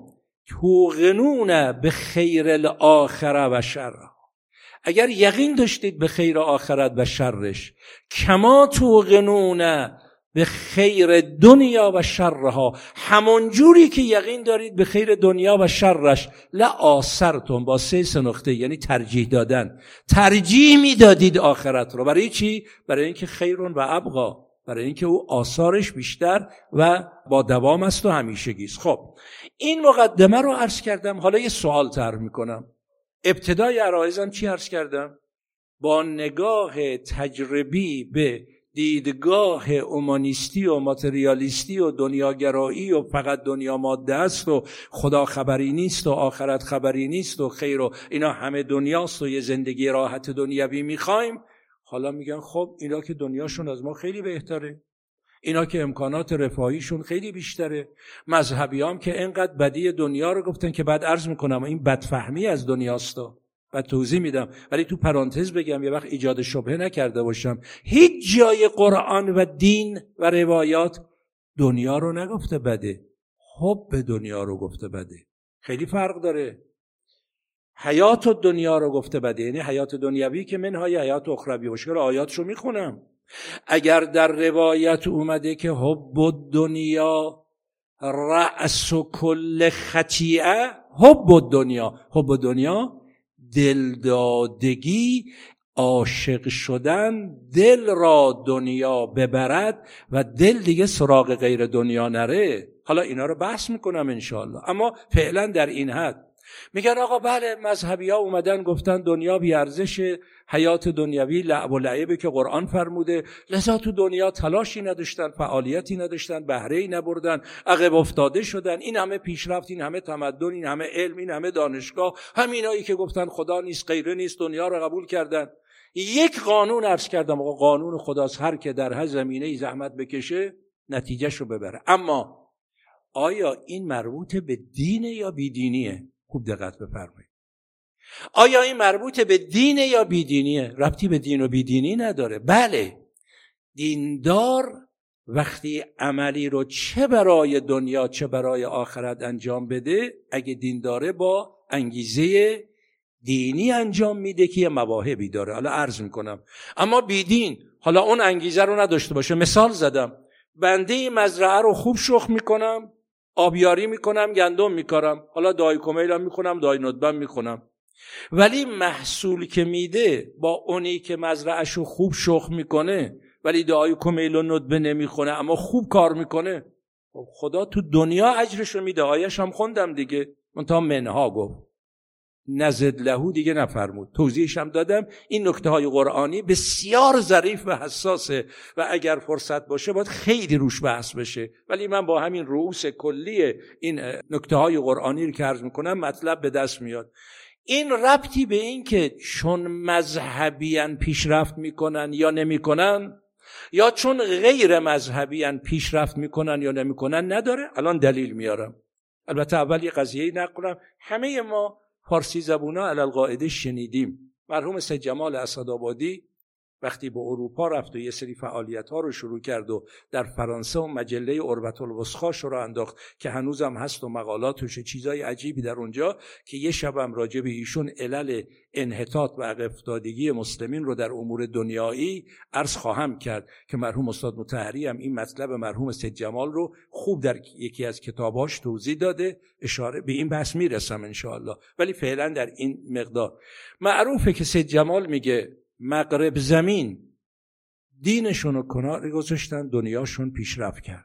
توقنون به خیر الاخره و شر، اگر یقین داشتید به خیر آخرت و شرش، کما توقنون به خیر دنیا و شرها، همون جوری که یقین دارید به خیر دنیا و شرش، لآثرتم با 3 نقطه، یعنی ترجیح دادن، ترجیح میدادید آخرت رو. برای چی؟ برای اینکه خیرون و ابقا، برای اینکه او آثارش بیشتر و با دوام است و همیشگیست. خب این مقدمه رو عرض کردم. حالا یه سوال طرح میکنم. ابتدای عرایزم چی عرض کردم؟ با نگاه تجربی به دیدگاه اومانیستی و ماتریالیستی و دنیاگرایی و فقط دنیا ماده است و خدا خبری نیست و آخرت خبری نیست و خیر و اینا همه دنیاست و یه زندگی راحت دنیوی میخوایم. حالا میگن خب اینا که دنیاشون از ما خیلی بهتره، اینا که امکانات رفاهیشون خیلی بیشتره، مذهبی هم که اینقدر بدی دنیا رو گفتن که بعد عرض میکنم این بدفهمی از دنیاستا، بعد توضیح میدم. ولی تو پرانتز بگم یه وقت ایجاد شبهه نکرده باشم، هیچ جای قرآن و دین و روایات دنیا رو نگفته بده، حب دنیا رو گفته بده. خیلی فرق داره. حیات دنیا رو گفته بده، یعنی حیات دنیوی که منهای حیات اخروی باشه. آیات رو میخونم. اگر در روایت اومده که حب دنیا رأس کل خطیئه، حب دنیا دلدادگی، عاشق شدن، دل را دنیا ببرد و دل دیگه سراغ غیر دنیا نره. حالا اینا رو بحث میکنم انشاءالله، اما فعلا در این حد میگن آقا بله مذهبی ها اومدن گفتن دنیا بی ارزشه، حیات دنیوی لعب و لعبه که قرآن فرموده، لذا تو دنیا تلاشی نداشتن، فعالیتی نداشتن، بهره‌ای نبردن، عقب افتاده شدن. این همه پیشرفت، این همه تمدن، این همه علم، این همه دانشگاه، همینایی که گفتن خدا نیست، غیره نیست، دنیا رو قبول کردن. یک قانون عرض کردم، آقا قانون خداست، هر که در هر زمینه‌ای زحمت بکشه نتیجهشو ببره. اما آیا این مربوط به دینه یا بیدینیه؟ خوب دقت بفرمایید. آیا این مربوط به دینه یا بیدینیه؟ ربطی به دین و بیدینی نداره. بله، دیندار وقتی عملی رو چه برای دنیا چه برای آخرت انجام بده، اگه دینداره با انگیزه دینی انجام میده که یه مواهبی داره. حالا عرض میکنم. اما بیدین حالا اون انگیزه رو نداشته باشه. مثال زدم، بنده این مزرعه رو خوب شخم میکنم، آبیاری میکنم، گندم میکارم، حالا دای کمیلم میکنم، دای ندبم میکنم، ولی محصول که میده با اونی که مزرعهشو خوب شخم میکنه ولی دای کمیل و ندبه نمیخونه اما خوب کار میکنه، خدا تو دنیا اجرشو میده. آیش هم خوندم دیگه، منتها منها گفت، نزد لهو دیگه نفرمود. توضیحش هم دادم. این نکته های قرآنی بسیار ظریف و حساسه و اگر فرصت باشه باید خیلی روش بحث بشه، ولی من با همین رؤوس کلی این نکته های قرآنی رو که عرض میکنم مطلب به دست میاد. این ربطی به این که چون مذهبیان پیشرفت میکنن یا نمیکنن، یا چون غیر مذهبیان پیشرفت میکنن یا نمیکنن نداره. الان دلیل میارم. البته اول یه قضیه نقل کنم. همه ما فارسی زبونا علی القاعده شنیدیم. مرحوم سید جمال اسدآبادی وقتی به اروپا رفت و یه سری فعالیت‌ها رو شروع کرد و در فرانسه و مجله اوربت الوسخا رو انداخت که هنوزم هست و مقالاتش چیزای عجیبی در اونجا، که یه شبم راجع به ایشون علل انحطاط و عقب افتادگی مسلمین رو در امور دنیایی عرض خواهم کرد که مرحوم استاد مطهری هم این مطلب مرحوم سید جمال رو خوب در یکی از کتاباش توضیح داده. اشاره به این بحث میرسم ان شاء الله، ولی فعلا در این مقدار معروفه که سید جمال میگه مغرب زمین دینشون رو کنار گذاشتن، دنیاشون پیشرفت کرد.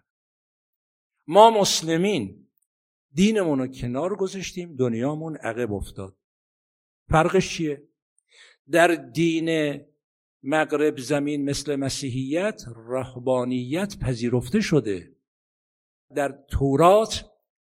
ما مسلمین دینمون رو کنار گذاشتیم، دنیامون عقب افتاد. فرقش چیه؟ در دین مغرب زمین مثل مسیحیت رهبانیت پذیرفته شده. در تورات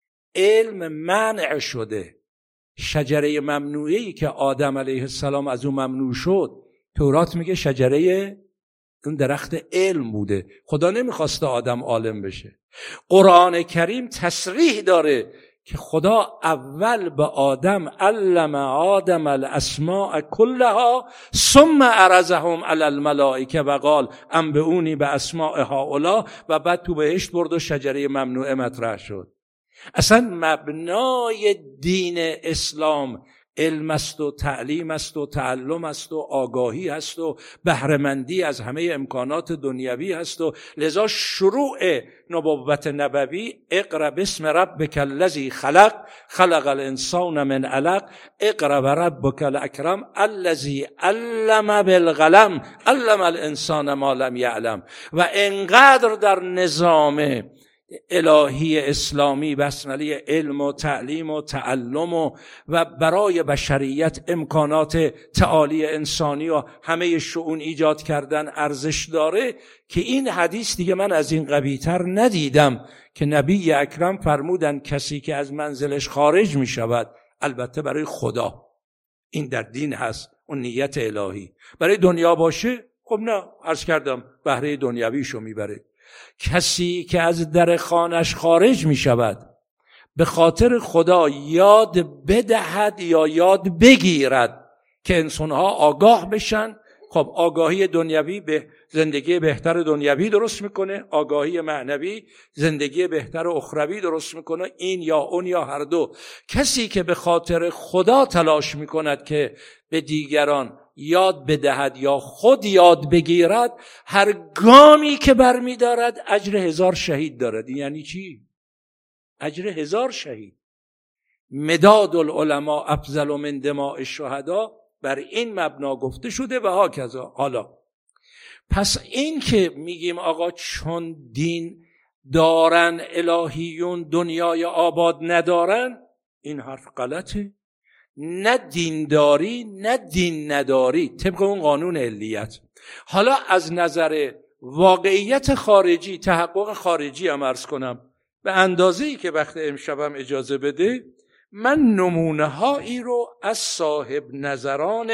علم منع شده. شجره ممنوعه‌ای که آدم علیه السلام از اون ممنوع شد، تورات میگه شجره اون درخت علم بوده. خدا نمیخواسته آدم عالم بشه. قرآن کریم تصریح داره که خدا اول به آدم علم آدم الاسماء كلها ثم عرضهم علی الملائکه و قال انبئونی باسماء هؤلاء، و بعد تو بهشت برد و شجره ممنوعه مطرح شد. اصلا مبنای دین اسلام علم است و تعلیم است و تعلم است و آگاهی است و بهره‌مندی از همه امکانات دنیوی است و لذا شروع نبوت نبوی اقرأ باسم ربک الذی خلق خلق الانسان من علق اقرأ وربک الاکرم الذی علم بالقلم علم الانسان ما لم یعلم. و انقدر در نظام الهی اسلامی بسمله علم و تعلیم و تعلم و برای بشریت امکانات تعالی انسانی و همه شؤون ایجاد کردن ارزش داره که این حدیث دیگه من از این قوی‌تر ندیدم که نبی اکرم فرمودن کسی که از منزلش خارج می شود، البته برای خدا این در دین هست، اون نیت الهی، برای دنیا باشه خب نه، عرض کردم بهره دنیویشو میبره. کسی که از در خانش خارج می شود به خاطر خدا یاد بدهد یا یاد بگیرد که انسانها آگاه بشن. خب آگاهی دنیوی به زندگی بهتر دنیوی درست میکنه، آگاهی معنوی زندگی بهتر اخروی درست میکنه، این یا اون یا هر دو. کسی که به خاطر خدا تلاش میکند که به دیگران یاد بدهد یا خود یاد بگیرد، هر گامی که برمی دارد اجر 1000 شهید دارد. یعنی چی؟ اجر 1000 شهید. مداد العلماء افضل من دماء الشهداء بر این مبنا گفته شده و هاکذا. حالا پس این که میگیم آقا چون دین دارن الهیون دنیای آباد ندارن، این حرف غلطه. نه دینداری نه دین نداری، طبق اون قانون علیت. حالا از نظر واقعیت خارجی، تحقق خارجی هم عرض کنم، به اندازه‌ای که وقت امشبم اجازه بده، من نمونه هایی رو از صاحب نظران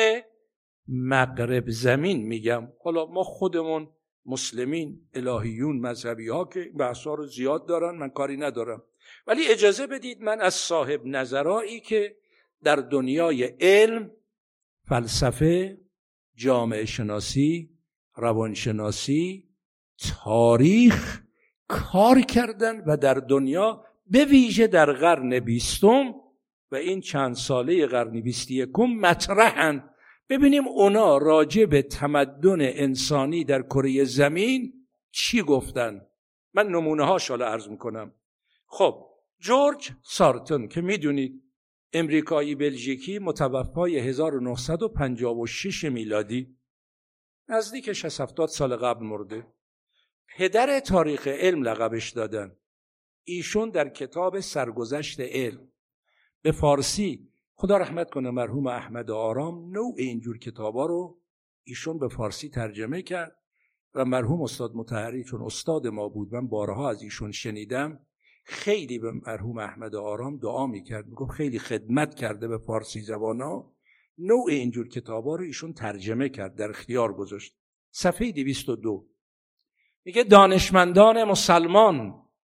مغرب زمین میگم. حالا ما خودمون مسلمین، الهیون، مذهبی ها که بحثا رو زیاد دارن، من کاری ندارم، ولی اجازه بدید من از صاحب نظرایی که در دنیای علم، فلسفه، جامعه شناسی، روانشناسی، تاریخ کار کردن و در دنیا به ویژه در قرن 20 و این چند ساله قرن 21 مطرحن. ببینیم اونا راجع به تمدن انسانی در کره زمین چی گفتن. من نمونه هاش حالا عرض میکنم. خب جورج سارتون که میدونید امریکایی بلژیکی، متوفای 1956 میلادی، نزدیک 60-70 سال قبل مرده. پدر تاریخ علم لقبش دادن. ایشون در کتاب سرگذشت علم به فارسی، خدا رحمت کنه مرحوم احمد آرام، نوع اینجور کتابا رو ایشون به فارسی ترجمه کرد و مرحوم استاد مطهری چون استاد ما بود، من بارها از ایشون شنیدم، خیلی به مرحوم احمد آرام دعا میکرد، میگفت خیلی خدمت کرده به فارسی زبانا. نوع اینجور کتابا رو ایشون ترجمه کرد، در اختیار گذاشت. صفحه 202 میگه دانشمندان مسلمان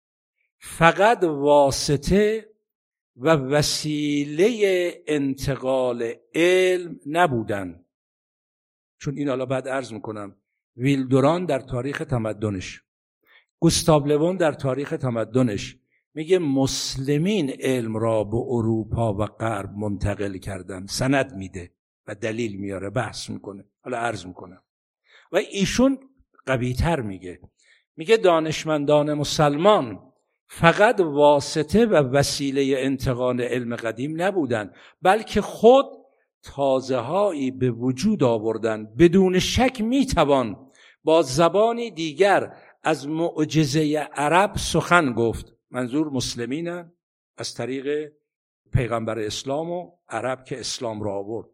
فقط واسطه و وسیله انتقال علم نبودن. چون این حالا بعد عرض میکنم. ویلدوران در تاریخ تمدنش، گوستاو لوون در تاریخ تمدنش میگه مسلمین علم را به اروپا و غرب منتقل کردن، سند میده و دلیل میاره، بحث میکنه. حالا عرض میکنم. و ایشون قوی‌تر میگه دانشمندان مسلمان فقط واسطه و وسیله انتقال علم قدیم نبودند، بلکه خود تازه‌هایی به وجود آوردند. بدون شک میتوان با زبانی دیگر از معجزه عرب سخن گفت. منظور مسلمینن از طریق پیغمبر اسلام و عرب که اسلام را آورد.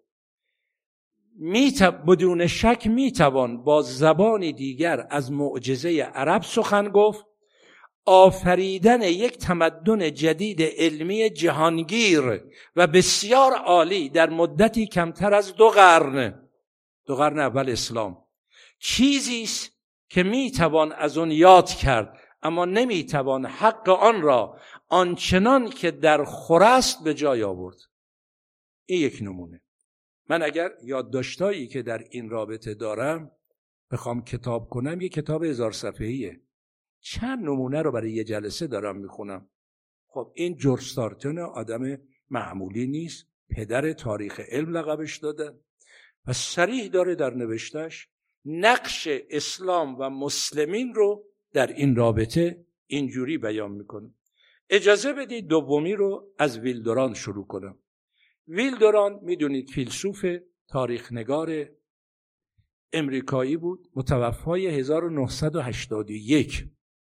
بدون شک میتوان با زبانی دیگر از معجزه عرب سخن گفت. آفریدن یک تمدن جدید علمی جهانگیر و بسیار عالی در مدتی کمتر از 2 قرن اول اسلام، چیزی است که میتوان از اون یاد کرد، اما نمیتوان حق آن را آنچنان که در خور است به جای آورد. این یک نمونه. من اگر یادداشتایی که در این رابطه دارم بخوام کتاب کنم، یک کتاب 1000 صفحه‌ایه. چند نمونه رو برای یه جلسه دارم میخونم. خب این جورج سارتون آدم معمولی نیست، پدر تاریخ علم لقبش دادن و صریح داره در نوشتش نقش اسلام و مسلمین رو در این رابطه اینجوری بیان میکنه. اجازه بدید دومی رو از ویلدوران شروع کنم. ویلدوران میدونید فیلسوف، تاریخ نگار امریکایی بود، متوفای 1981.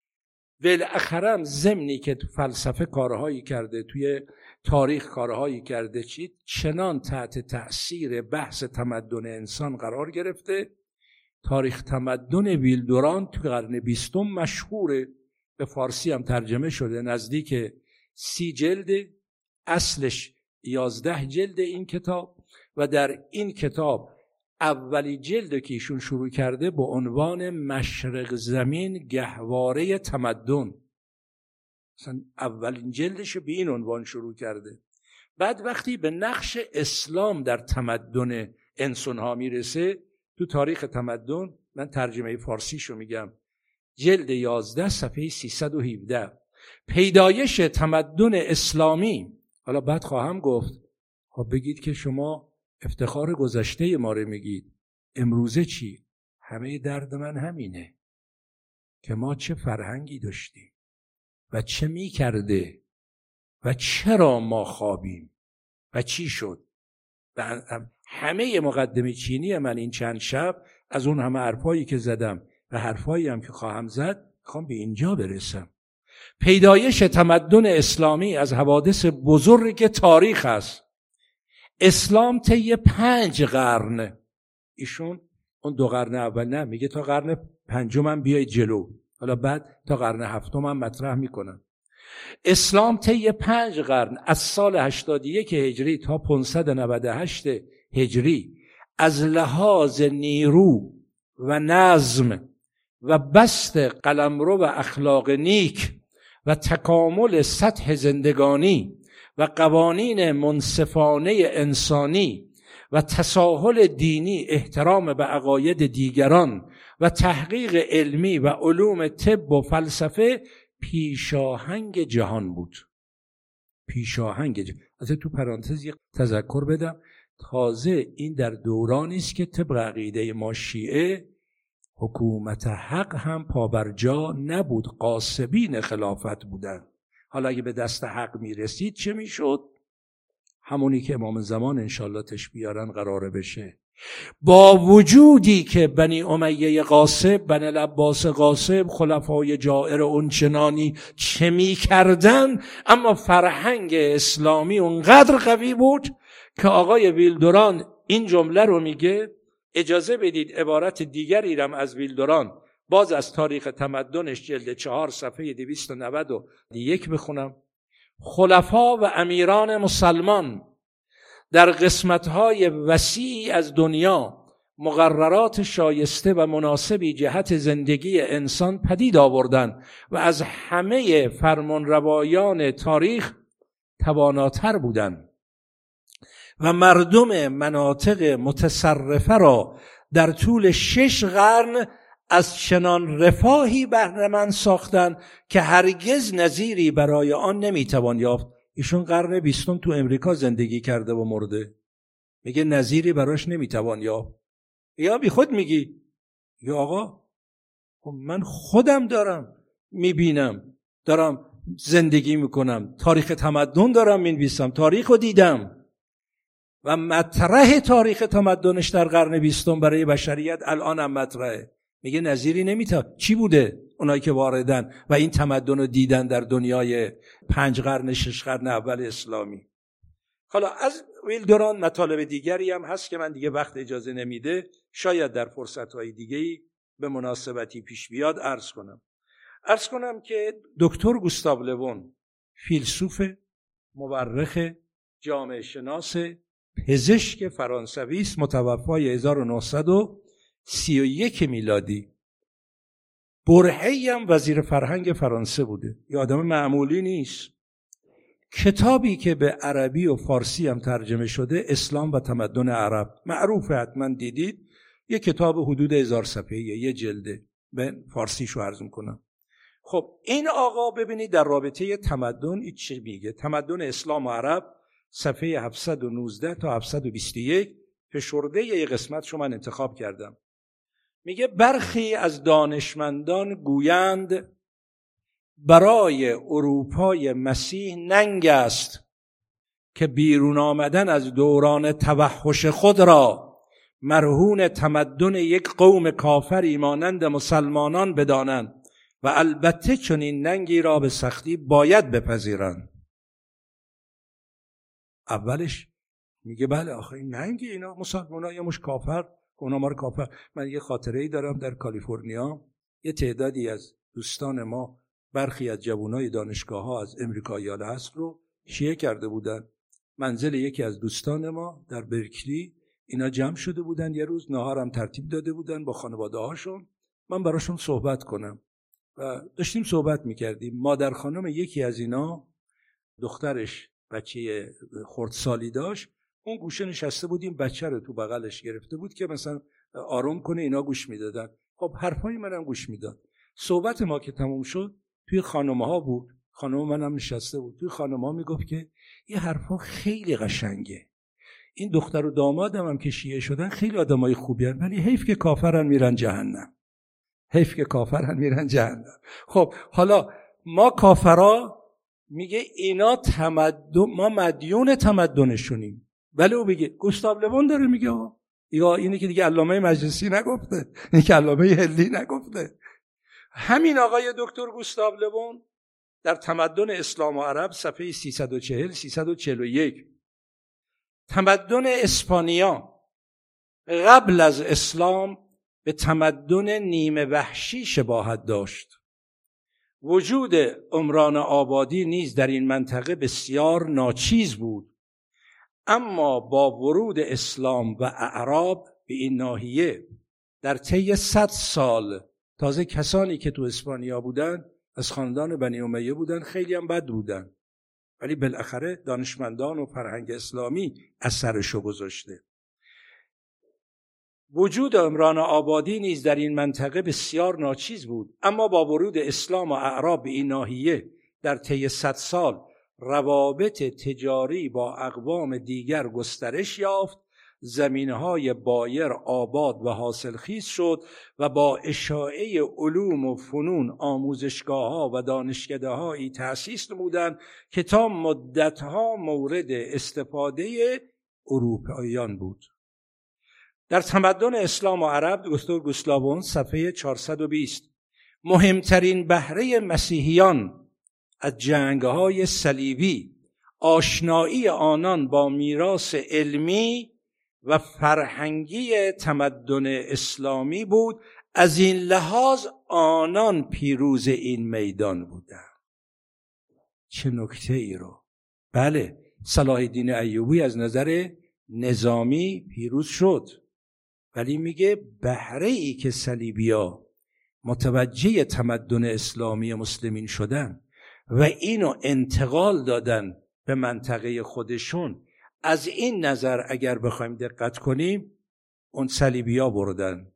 بالاخره ضمنی که تو فلسفه کارهایی کرده، توی تاریخ کارهایی کرده، چنان تحت تأثیر بحث تمدن انسان قرار گرفته. تاریخ تمدن ویلدوران تو قرن 20 مشهوره، به فارسی هم ترجمه شده، نزدیک 30 جلد، اصلش 11 جلد این کتاب. و در این کتاب اولی جلد که ایشون شروع کرده با عنوان مشرق زمین گهواره تمدن، مثلا اولین جلدش به این عنوان شروع کرده. بعد وقتی به نقش اسلام در تمدن انسان ها میرسه، تو تاریخ تمدن، من ترجمه فارسیشو میگم، جلد 11 صفحه 317، پیدایش تمدن اسلامی. حالا بعد خواهم گفت خب بگید که شما افتخار گذشته ما رو میگید، امروزه چی؟ همه درد من همینه که ما چه فرهنگی داشتیم و چه میکرده و چرا ما خوابیم و چی شد. و همه مقدمه چینی من این چند شب از اون همه حرفایی که زدم و حرفایی هم که خواهم زد، میخوام به اینجا برسم. پیدایش تمدن اسلامی از حوادث بزرگ تاریخ است. اسلام طی 5 قرن، ایشون اون 2 قرن اول نه، میگه تا قرن 5 هم بیای جلو، حالا بعد تا قرن 7 هم مطرح میکنن. اسلام طی 5 قرن از سال 81 هجری تا 598 هجری از لحاظ نیرو و نظم و بسط قلمرو و اخلاق نیک و تکامل سطح زندگانی و قوانین منصفانه انسانی و تساهل دینی، احترام به عقاید دیگران و تحقیق علمی و علوم طب و فلسفه پیشاهنگ جهان بود. پیشاهنگ جهان. از تو پرانتز یک تذکر بدم، تازه این در دورانی است که طبق عقیده ما شیعه حکومت حق هم پابرجا نبود، غاصبین خلافت بودن. حالا اگه به دست حق میرسید چه میشد؟ همونی که امام زمان انشالله تش بیارن قراره بشه. با وجودی که بنی امیه غاصب، بنی العباس غاصب، خلفای جائر اونچنانی چه می کردن، اما فرهنگ اسلامی اونقدر قوی بود که آقای ویلدوران این جمله رو میگه. اجازه بدید عبارت دیگری رم از ویلدوران باز از تاریخ تمدنش جلد 4 صفحه 291 بخونم. خلفا و امیران مسلمان در قسمت‌های وسیعی از دنیا مقررات شایسته و مناسبی جهت زندگی انسان پدید آوردند و از همه فرمانروایان تاریخ تواناتر بودند و مردم مناطق متصرفه را در طول 6 قرن از چنان رفاهی بهره‌مند ساختند که هرگز نظیری برای آن نمیتوان یافت. ایشون قرن 20 تو امریکا زندگی کرده و مرده، میگه نظیری براش نمیتوان یافت. یا بی خود میگی؟ یا آقا من خودم دارم میبینم، دارم زندگی میکنم، تاریخ تمدن دارم مینویسم، تاریخ رو دیدم و مطرح تاریخ تمدنش در قرن 20 برای بشریت الان هم مطرحه. میگه نظیری نمیتونه. چی بوده اونایی که واردن و این تمدن رو دیدن در دنیای 5 قرن 6 قرن اول اسلامی؟ حالا از ویلدوران مطالب دیگری هم هست که من دیگه وقت اجازه نمیده، شاید در فرصتهای دیگه‌ای به مناسبتی پیش بیاد عرض کنم که دکتر گوستاو لوون، فیلسوف، مورخ، جامعه شناس، پزشک فرانسوی است، متوفای 1931 میلادی. برهه‌ای هم وزیر فرهنگ فرانسه بوده، یه آدم معمولی نیست. کتابی که به عربی و فارسی هم ترجمه شده، اسلام و تمدن عرب، معروفه، حتما دیدید. یه کتاب حدود 1000 صفحه‌ایه، یه جلده. به فارسیشو عرض میکنم. خب این آقا ببینید در رابطه تمدن این چه میگه. تمدن اسلام و عرب، صفحه 719 تا 721، فشرده یه قسمتشو من انتخاب کردم. میگه برخی از دانشمندان گویند برای اروپای مسیح ننگ است که بیرون آمدن از دوران توحش خود را مرهون تمدن یک قوم کافری مانند مسلمانان بدانند و البته چنین ننگی را به سختی باید بپذیرند. اولش میگه بله آخه این ننگی، اینا مسلمان‌ها یا مش کافر، اونا ما رو کافر. من یه خاطره‌ای دارم در کالیفرنیا، یه تعدادی از دوستان ما برخی از جوانای دانشگاه‌ها از امریکا یا هست رو شیعه کرده بودن. منزل یکی از دوستان ما در برکلی اینا جمع شده بودن، یه روز ناهارم ترتیب داده بودن با خانواده‌هاشون. من براشون صحبت کنم و داشتیم صحبت می‌کردیم. مادر خانم یکی از اینا، دخترش بچه خردسالی داشت، اون گوشه نشسته بودیم، بچه رو تو بغلش گرفته بود که مثلا آروم کنه، اینا گوش میدادن. خب حرفای منم گوش میداد. صحبت ما که تموم شد توی خانم‌ها بود، خانم منم نشسته بود، توی خانم‌ها میگفت که این حرفا خیلی قشنگه، این دختر و دامادم هم که شیعه شدن خیلی آدمای خوبی هستن، ولی حیف که کافرن میرن جهنم، حیف که کافرن میرن جهنم. خب حالا ما کافرا، میگه اینا تمدن، ما مدیون تمدنشونیم. ولی او بگه گوستاو لوون داره میگه یا اینی که دیگه علامه مجلسی نگفته، اینی که علامه هلی نگفته. همین آقای دکتر گوستاو لوون در تمدن اسلام و عرب صفحه 340 341 تمدن اسپانیا قبل از اسلام به تمدن نیمه وحشی شباهت داشت. وجود عمران آبادی نیز در این منطقه بسیار ناچیز بود، اما با ورود اسلام و اعراب به این ناحیه در طی 100 سال، تازه کسانی که تو اسپانیا بودن از خاندان بنی امیه بودن، خیلی هم بد بودن، ولی بالاخره دانشمندان و فرهنگ اسلامی اثرشو گذاشته. وجود عمران آبادی نیز در این منطقه بسیار ناچیز بود، اما با ورود اسلام و اعراب به این ناحیه در طی 100 سال روابط تجاری با اقوام دیگر گسترش یافت، زمینهای بایر آباد و حاصلخیز شد و با اشاعه علوم و فنون آموزشگاه‌ها و دانشکده‌هایی تأسیس نمودند که تا مدت‌ها مورد استفاده اروپاییان بود. در تمدن اسلام و عرب، دکتر گوسلاوون صفحه 420، مهمترین بهره مسیحیان از جنگ‌های صلیبی آشنایی آنان با میراث علمی و فرهنگی تمدن اسلامی بود. از این لحاظ آنان پیروز این میدان بودند. چه نکته ای رو! بله، صلاح الدین ایوبی از نظر نظامی پیروز شد، ولی میگه بهره ای که صلیبیا متوجه تمدن اسلامی مسلمین شدن و اینو انتقال دادن به منطقه خودشون، از این نظر اگر بخوایم دقت کنیم اون صلیبیا بردن.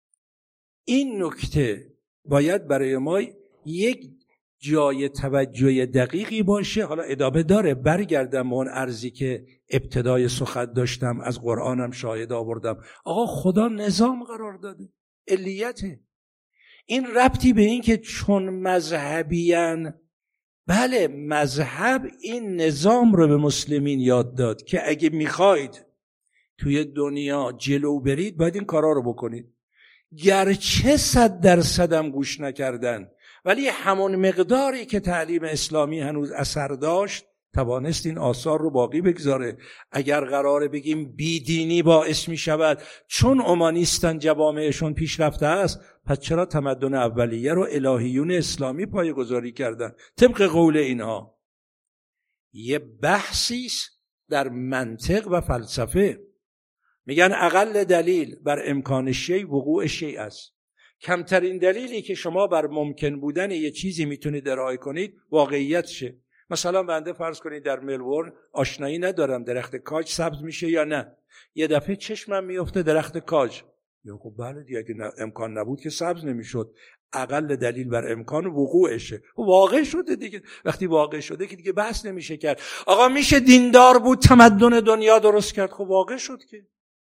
این نکته باید برای ما یک جای توجه دقیقی باشه. حالا ادامه داره، برگردم اون عرضی که ابتدای سخن داشتم، از قرآنم شاهد آوردم. آقا خدا نظام قرار داده، علیته. این ربطی به این که چون مذهبیان، بله مذهب این نظام رو به مسلمین یاد داد که اگه میخواید توی دنیا جلو برید باید این کارا رو بکنید. گرچه 100% هم گوش نکردن، ولی همون مقداری که تعلیم اسلامی هنوز اثر داشت توانست این آثار رو باقی بگذاره. اگر قراره بگیم بیدینی باعث می شود چون اومانیستن جوامعشون پیشرفته است، پس چرا تمدن اولیه رو الهیون اسلامی پایه‌گذاری کردن طبق قول اینها؟ یه بحثیست در منطق و فلسفه. میگن اقل دلیل بر امکان شیء وقوع شیء است. کمترین دلیلی که شما بر ممکن بودن یه چیزی میتونید ارائه کنید واقعیت شه. مثلا بنده فرض کنید در ملبورن آشنایی ندارم درخت کاج سبز میشه یا نه، یه دفعه چشمم میفته درخت کاج، یا خب بله دیگه اگه امکان نبود که سبز نمیشد. اقل دلیل بر امکان وقوعشه، واقع شده دیگه. وقتی واقع شده که دیگه بحث نمیشه کرد. آقا میشه دیندار بود تمدن دنیا درست کرد، خب واقع شد که.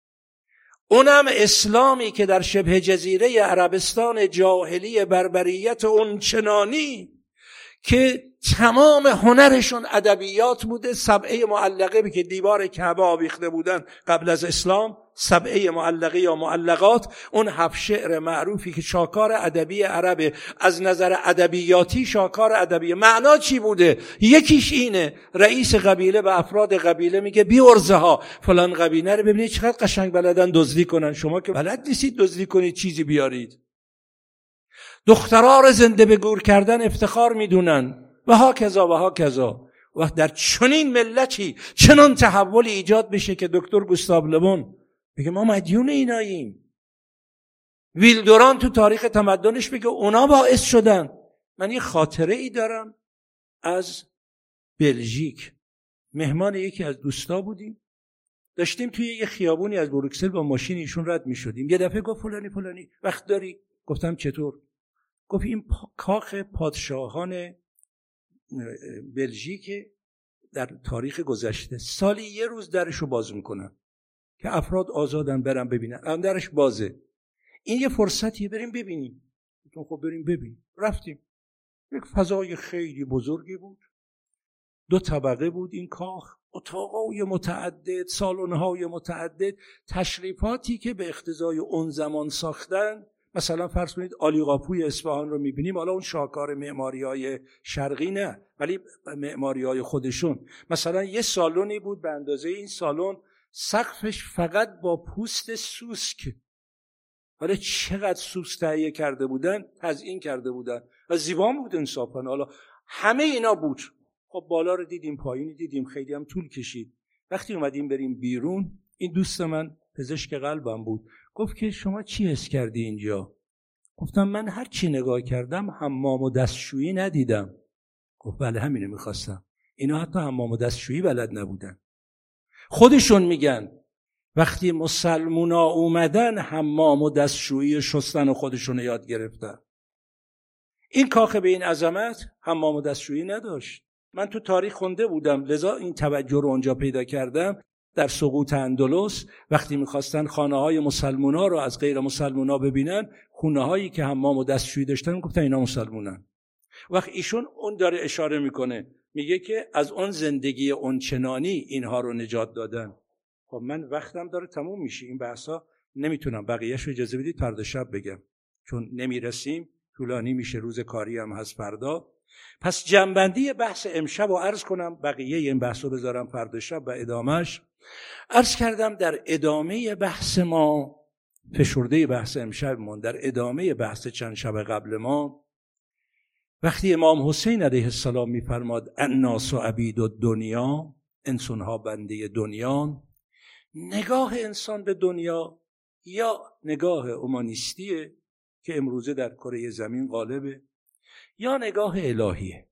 اونم اسلامی که در شبه جزیره عربستان جاهلی بربریت اون چنانی که تمام هنرشون ادبیات بوده، سبعه معلقه که دیوار کعبه آویخته بودن قبل از اسلام، سبعه معلقه یا معلقات، اون 7 شعر معروفی که شاکار ادبی عربه، از نظر ادبیاتی شاکار ادبی. معنا چی بوده؟ یکیش اینه، رئیس قبیله به افراد قبیله میگه بیورزه ها فلان قبیله رو ببینید چقدر قشنگ بلدن دزدی کنن، شما که بلد نیستید دزدی کنید چیزی بیارید. دخترها زنده به گور کردن افتخار میدونن و ها کذا و ها کذا. و در چنین ملتی چنان تحول ایجاد بشه که دکتر گوستاو لمون بگه ما مدیون ایناییم. ویلدوران تو تاریخ تمدنش بگه اونا باعث شدن. من یه خاطره ای دارم از بلژیک. مهمان یکی از دوستا بودیم، داشتیم توی یه خیابونی از بروکسل با ماشین ایشون رد می شدیم. یه دفعه گفت فلانی وقت داری؟ گفتم چطور؟ گفت این کاخ پادشاهان بلژیک در تاریخ گذشته، سالی یه روز درشو باز میکنن که افراد آزادن برن ببینن. درش بازه، این یه فرصتیه بریم ببینیم. خب بریم ببینیم. رفتیم. یک فضای خیلی بزرگی بود، 2 طبقه بود این کاخ، اتاقای متعدد، سالن‌های متعدد، تشریفاتی که به اقتضای اون زمان ساختن. مثلا فرض کنید عالیقاپوی اصفهان رو میبینیم، حالا اون شاهکار معماری‌های شرقی نه، ولی معماری‌های خودشون. مثلا یه سالنی بود به اندازه این سالن سقفش فقط با پوست سوسک. حالا چقدر سوسک تهیه کرده بودن، تزیین کرده بودن و زیبا بود انصافا. حالا همه اینا بود. خب بالا رو دیدیم، پایین دیدیم، خیلی هم طول کشید. وقتی اومدیم بریم بیرون، این دوست من پزشک قلبم بود، گفت که شما چی حس کردی اینجا؟ گفتم من هر چی نگاه کردم حمام و دستشویی ندیدم. گفت بله همینو میخواستم. اینا حتی حمام و دستشویی بلد نبودن. خودشون میگن وقتی مسلمونا اومدن حمام و دستشویی شستن و خودشون یاد گرفتن. این کاخ به این عظمت حمام و دستشویی نداشت. من تو تاریخ خونده بودم، لذا این توجه رو اونجا پیدا کردم. در سقوط اندلس وقتی میخواستن خانه‌های مسلمونا رو از غیر مسلمونا ببینن، خونه‌هایی که حمام و دستشویی داشتن گفتن اینا مسلمونن. وقت ایشون اون داره اشاره میکنه، میگه که از اون زندگی اونچنانی اینها رو نجات دادن. خب من وقتم داره تموم میشه، این بحثا نمیتونم بقیه‌شو اجازه بدید فردا شب بگم، چون نمیرسیم، طولانی میشه، روز کاری هم هست فردا. پس جنبندی بحث امشب رو عرض کنم، بقیه این بحث رو بذارم فردا شب و ادامهش. عرض کردم در ادامه بحث ما، فشرده بحث امشبمون، در ادامه بحث چند شب قبل ما، وقتی امام حسین علیه السلام میفرماد الناس عبید الدنیا، انسانها بنده دنیا، نگاه انسان به دنیا یا نگاه اومانیستیه که امروزه در کره زمین غالبه، یا نگاه الهیه.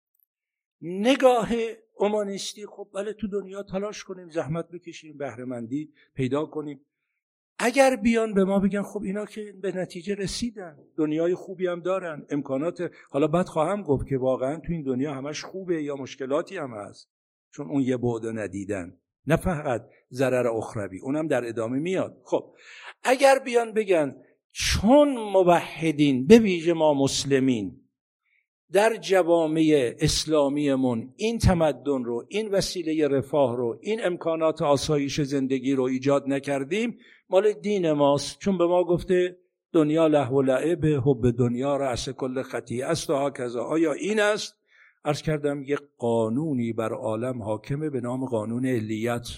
نگاه اومانیستی، خب بله تو دنیا تلاش کنیم، زحمت بکشیم، بهره‌مندی پیدا کنیم. اگر بیان به ما بگن خب اینا که به نتیجه رسیدن، دنیای خوبی هم دارن، امکانات، حالا بعد خواهم گفت که واقعا تو این دنیا همش خوبه یا مشکلاتی هم هست، چون اون یه بعد ندیدن، نه فقط ضرر اخروی، اونم در ادامه میاد. خب اگر بیان بگن چون موحدین، به ویژه ما مسلمین، در جوامع اسلامیمون این تمدن رو، این وسیله رفاه رو، این امکانات آسایش زندگی رو ایجاد نکردیم، مال دین ماست، چون به ما گفته دنیا لهو و لعب، حب دنیا رأس کل خطیئه است و هاکذا. آیا این است؟ عرض کردم یک قانونی بر عالم حاکمه به نام قانون علیت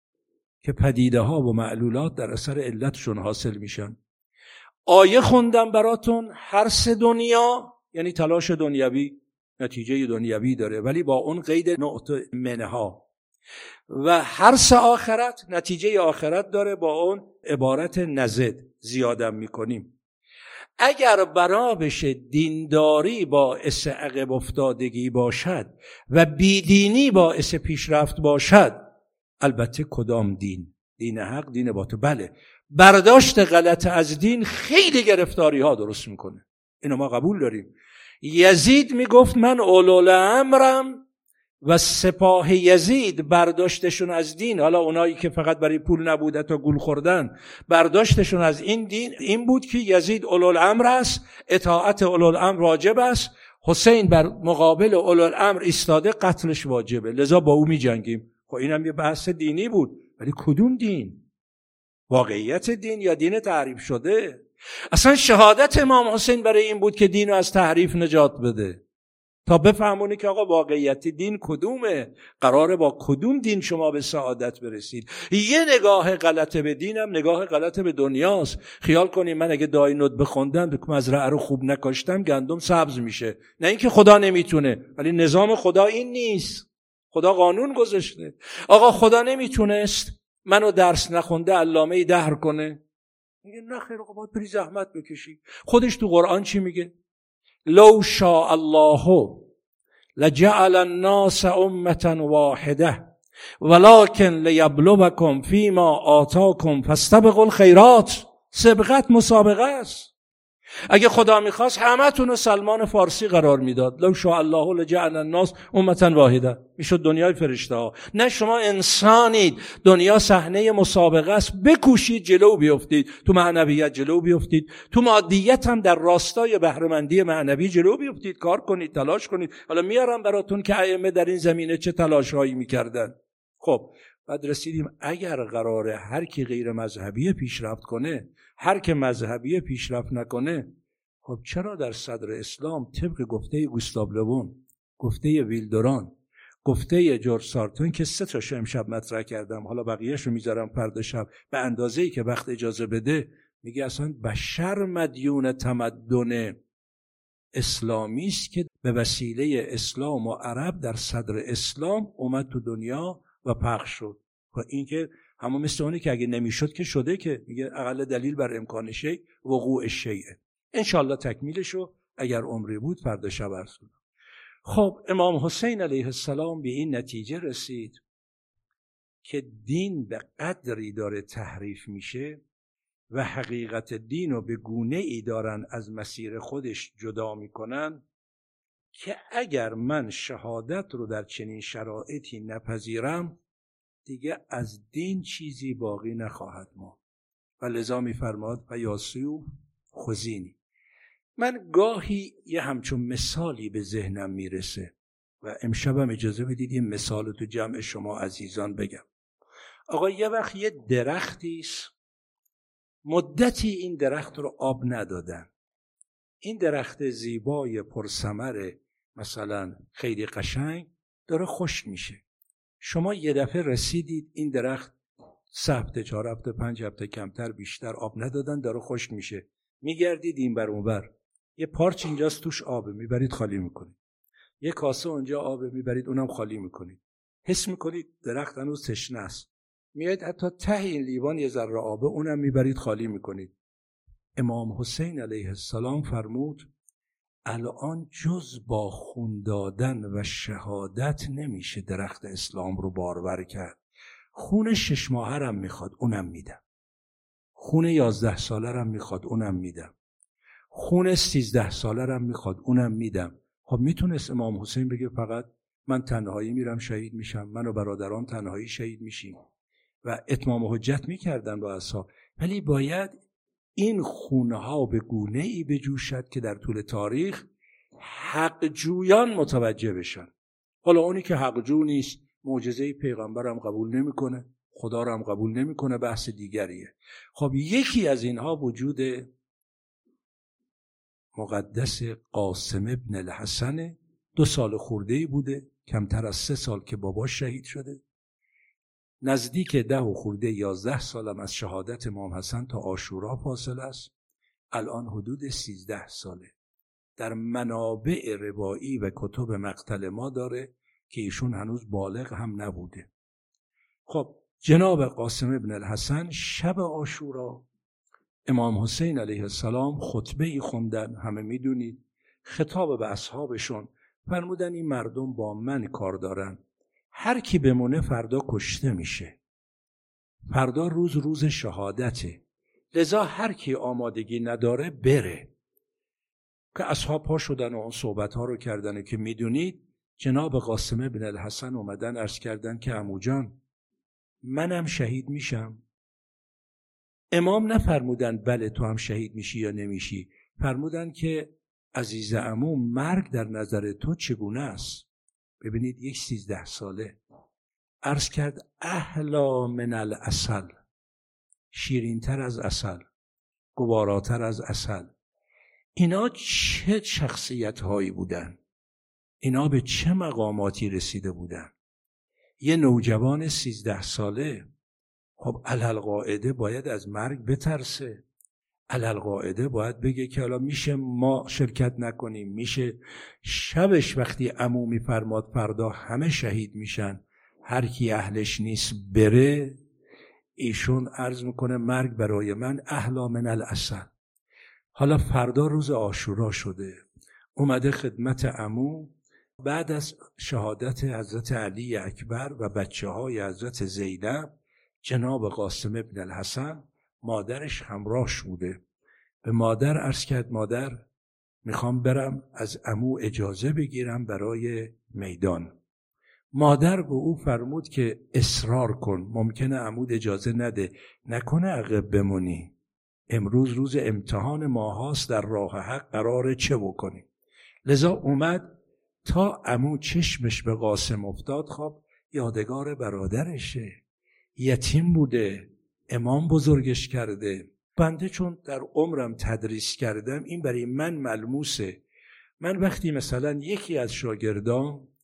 که پدیده ها و معلولات در اثر علتشون حاصل میشن. آیه خوندم براتون، هر سه دنیا یعنی تلاش دنیوی نتیجه دنیوی داره، ولی با اون قید نقطه منها، و هر سه آخرت نتیجه آخرت داره، با اون عبارت نزد زیادم میکنیم. اگر بنا بشه دینداری باعث عقب افتادگی باشد و بیدینی باعث پیشرفت باشد، البته کدام دین؟ دین حق، دین باطل. بله، برداشت غلط از دین خیلی گرفتاری ها درست میکنه، اینو ما قبول داریم. یزید میگفت من اولوالامرم و سپاه یزید برداشتشون از دین، حالا اونایی که فقط برای پول نبوده تا گول خوردن، برداشتشون از این دین این بود که یزید اولوالامر است، اطاعت اولوالامر واجب است، حسین بر مقابل اولوالامر ایستاده، قتلش واجبه، لذا با او می جنگیم. خب اینم یه بحث دینی بود، ولی کدوم دین؟ واقعیت دین یا دین تحریف شده؟ اصلا شهادت امام حسین برای این بود که دین رو از تحریف نجات بده، تا بفهمونی که آقا واقعیت دین کدومه، قراره با کدوم دین شما به سعادت برسید. یه نگاه غلط به دینم نگاه غلط به دنیاست. خیال کنیم من اگه دای ندبه خوندم، مزرعه رو خوب نکاشتم، گندم سبز میشه. نه اینکه خدا نمیتونه، ولی نظام خدا این نیست. خدا قانون گذاشته. آقا خدا نمیتونست منو درس نخونده علامه دهر کنه؟ میگه نه خیر، آقا باید بری زحمت بکشی. خودش تو قرآن چی میگه؟ لو شاء الله لجعل الناس امة واحده ولكن لیبلوکم فیما آتاکم فاستبقوا الخیرات. سبقت مسابقه است. اگه خدا میخواست همه تون رو سلمان فارسی قرار میداد. لو شاء الله لجعل الناس امة واحده، میشد دنیای فرشته ها. نه، شما انسانید، دنیا صحنه مسابقه است. بکوشید جلو بیفتید، تو معنویت جلو بیفتید، تو مادیت هم در راستای بهره‌مندی معنوی جلو بیفتید، کار کنید، تلاش کنید. حالا میارم براتون که ائمه در این زمینه چه تلاش‌هایی میکردن. خب بعد رسیدیم اگر قراره هر کی غیر مذهبی پیشرفت کنه، هر که مذهبی پیشرفت نکنه، خب چرا در صدر اسلام طبق گفته گوستاو لوون، گفته ویلدوران، گفته جورج سارتون که 3 تاشو امشب مطرح کردم، حالا بقیه‌شو میذارم فردا شب به اندازه‌ای که وقت اجازه بده. میگه اصلا بشر مدیون تمدن اسلامی است که به وسیله اسلام و عرب در صدر اسلام اومد تو دنیا و پخش شد. و این که همون مثل اونی که اگه نمیشد که شده، که میگه اقل دلیل بر امکان شیء وقوع شیء. انشالله تکمیلشو اگر عمری بود فردا شب عرض کنم. خب امام حسین علیه السلام به این نتیجه رسید که دین به قدری داره تحریف میشه و حقیقت دین رو به گونه ای دارن از مسیر خودش جدا میکنن که اگر من شهادت رو در چنین شرایطی نپذیرم دیگه از دین چیزی باقی نخواهد ماند. و لذا میفرماد و یاسیو خزینی. من گاهی یه همچون مثالی به ذهنم میرسه و امشبم اجازه بدید این مثال تو جمع شما عزیزان بگم. آقا یه وقت یه درختیست، مدتی این درخت رو آب ندادن. این درخت زیبای پرثمر مثلا خیلی قشنگ داره خشک میشه. شما یه دفعه رسیدید این درخت 3 هفته 4 هفته 5 هفته کمتر بیشتر آب ندادن، داره خشک میشه. میگردید این بر اون بر، یه پارچ اینجاست توش آبه، میبرید خالی میکنید. یه کاسه اونجا آبه، میبرید اونم خالی میکنید. حس میکنید درخت هنوز تشنه است. میاد حتی ته این لیوان یه ذره آبه، اونم میبرید خالی میکنید. امام حسین علیه السلام فرمود الان جز با خون دادن و شهادت نمیشه درخت اسلام رو بارور کرد. خون 6 ماهه هم میخواد، اونم میدم. خون 11 ساله هم میخواد، اونم میدم. خون 13 ساله هم میخواد، اونم میدم. خب میتونست امام حسین بگه فقط من تنهایی میرم شهید میشم، من و برادران تنهایی شهید میشیم و اتمام حجت میکردن با اصحاب. ولی باید این خونها به گونه ای بجوشد که در طول تاریخ حق جویان متوجه بشن. حالا اونی که حق جو نیست، معجزه پیغمبر هم قبول نمیکنه، خدا رو هم قبول نمیکنه، بحث دیگریه. خب یکی از اینها وجود مقدس قاسم ابن الحسن، 2 سال خورده‌ای بوده، کمتر از 3 سال که باباش شهید شده. نزدیک 10 و خورده 11 سالم از شهادت امام حسن تا عاشورا فاصله است. الان حدود 13 ساله. در منابع روایی و کتب مقتل ما داره که ایشون هنوز بالغ هم نبوده. خب جناب قاسم ابن الحسن شب عاشورا امام حسین علیه السلام خطبه‌ای خوندن، همه میدونید، خطاب به اصحابشون. فرمودن این مردم با من کار دارن، هر کی بمونه فردا کشته میشه، فردا روز شهادته، لذا هر کی آمادگی نداره بره. که اصحاب پا شدن و اون صحبت ها رو کردن که میدونید. جناب قاسم بن الحسن اومدن عرض کردن که عمو جان منم شهید میشم. امام نفرمودن بله تو هم شهید میشی یا نمیشی، فرمودن که عزیز عمو مرگ در نظر تو چگونه است؟ ببینید یک 13 ساله عرض کرد احلا من العسل، شیرینتر از عسل، گواراتر از عسل. اینا چه شخصیت هایی بودن؟ اینا به چه مقاماتی رسیده بودن؟ یه نوجوان 13 ساله خب علالقاعده باید از مرگ بترسه، علالقاعده باید بگه که حالا میشه ما شرکت نکنیم، میشه شبش وقتی عمو میفرماد فردا همه شهید میشن، هر کی اهلش نیست بره. ایشون عرض میکنه مرگ برای من احلا من العسل. حالا فردا روز عاشورا شده، اومده خدمت عمو بعد از شهادت حضرت علی اکبر و بچه های حضرت زینب. جناب قاسم ابن الحسن مادرش همراهش بوده. به مادر عرض کرد مادر میخوام برم از عمو اجازه بگیرم برای میدان. مادر به او فرمود که اصرار کن، ممکنه عمود اجازه نده، نکنه عقب بمونی، امروز روز امتحان ماهاست، در راه حق قراره چه بکنی. لذا اومد تا عمو چشمش به قاسم افتاد. خب یادگار برادرشه، یتیم بوده، امام بزرگش کرده. بنده چون در عمرم تدریس کردم این برای من ملموسه. من وقتی مثلا یکی از شاگردام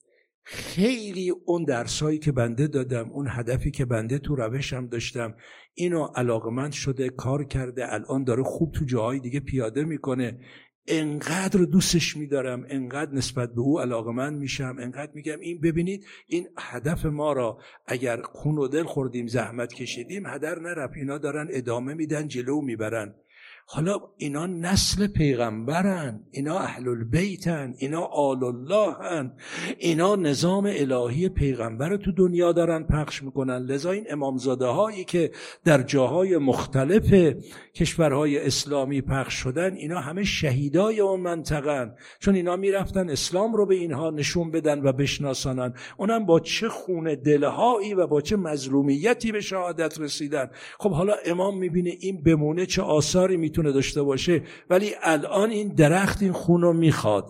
خیلی اون درسایی که بنده دادم، اون هدفی که بنده تو روشم داشتم، اینو علاقمند شده، کار کرده، الان داره خوب تو جاهای دیگه پیاده میکنه. انقدر دوستش میدارم، انقدر نسبت به او علاقمند میشم، انقدر میگم این ببینید این هدف ما را اگر خون و دل خوردیم، زحمت کشیدیم، هدر نرفت. اینا دارن ادامه میدن، جلو میبرن. حالا اینا نسل پیغمبرن، اینا اهل البیتن، اینا آل الله هن، اینا نظام الهی پیغمبر رو تو دنیا دارن پخش میکنن. لذا این امامزاده هایی که در جاهای مختلف کشورهای اسلامی پخش شدن، اینا همه شهیدای اون منطقه‌ن، چون اینا میرفتن اسلام رو به اینها نشون بدن و بشناسانن. اونم با چه خون دلهایی و با چه مظلومیتی به شهادت رسیدن. خب حالا امام میبینه این بمونه چه آثاری میتونه داشته باشه، ولی الان این درخت این خون رو میخواد.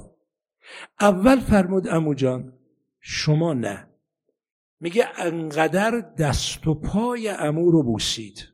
اول فرمود عمو جان شما نه، میگه انقدر دست و پای عمو رو بوسید.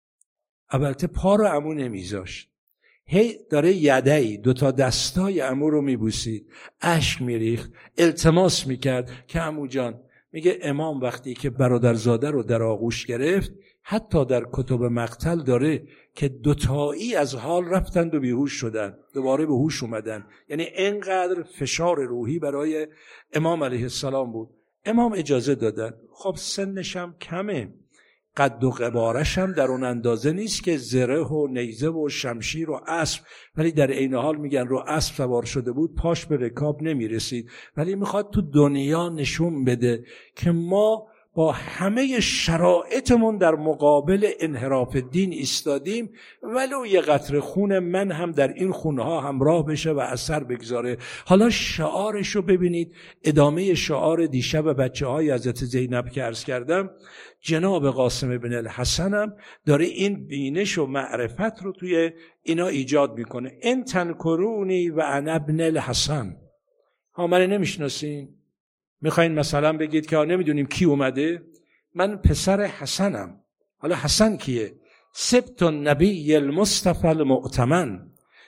اولته پا رو عمو نمیذاشت، هی داره یدهی دوتا دستای عمو رو میبوسید، اشک میریخت، التماس میکرد که عمو جان. میگه امام وقتی که برادرزاده رو در آغوش گرفت، حتی در کتب مقتل داره که دوتایی از حال رفتند و بیهوش شدن، دوباره به هوش اومدن. یعنی اینقدر فشار روحی برای امام علیه السلام بود. امام اجازه دادن. خب سنش هم کمه، قد و قبارش هم در اون اندازه نیست که زره و نیزه و شمشیر و اسب، ولی در عین حال میگن رو اسب سوار شده بود، پاش به رکاب نمیرسید، ولی میخواد تو دنیا نشون بده که ما با همه شرایطمون در مقابل انحراف دین ایستادیم، ولو یه قطره خون من هم در این خونها همراه بشه و اثر بگذاره. حالا شعارشو ببینید، ادامه شعار دیشب بچه‌های حضرت زینب که عرض کردم، جناب قاسم بن الحسن هم داره این بینش و معرفت رو توی اینا ایجاد میکنه. ان تنکرونی و انا ابن الحسن. ها من نمیشناسین؟ میخواین مثلا بگید که نمیدونیم کی اومده؟ من پسر حسنم. حالا حسن کیه؟ سبت النبی المصطفى المؤتمن،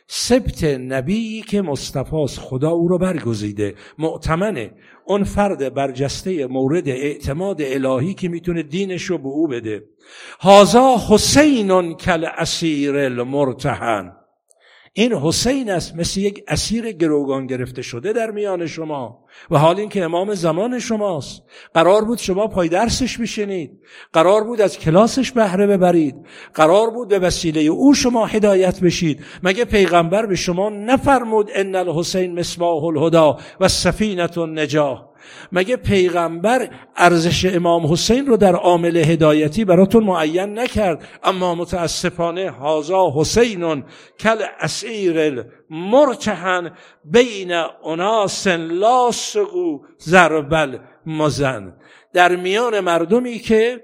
سبت نبی که مصطفاست، خدا او رو برگزیده، مؤتمنه، اون فرد برجسته مورد اعتماد الهی که میتونه دینش رو به او بده. هذا حسین کالاسیر المرتهن. این حسین است، مثل یک اسیر گروگان گرفته شده در میان شما، و حال این که امام زمان شماست. قرار بود شما پای درسش بشینید، قرار بود از کلاسش بهره ببرید، قرار بود به وسیله او شما هدایت بشید. مگه پیغمبر به شما نفرمود ان الحسین مصباح الهدی و سفینة النجاة؟ مگه پیغمبر ارزش امام حسین رو در عامل هدایتی براتون معین نکرد؟ اما متاسفانه هذا حسین کالاسیر المرتهن بین اناس لا سقوا ضرب المزن. در میان مردمی که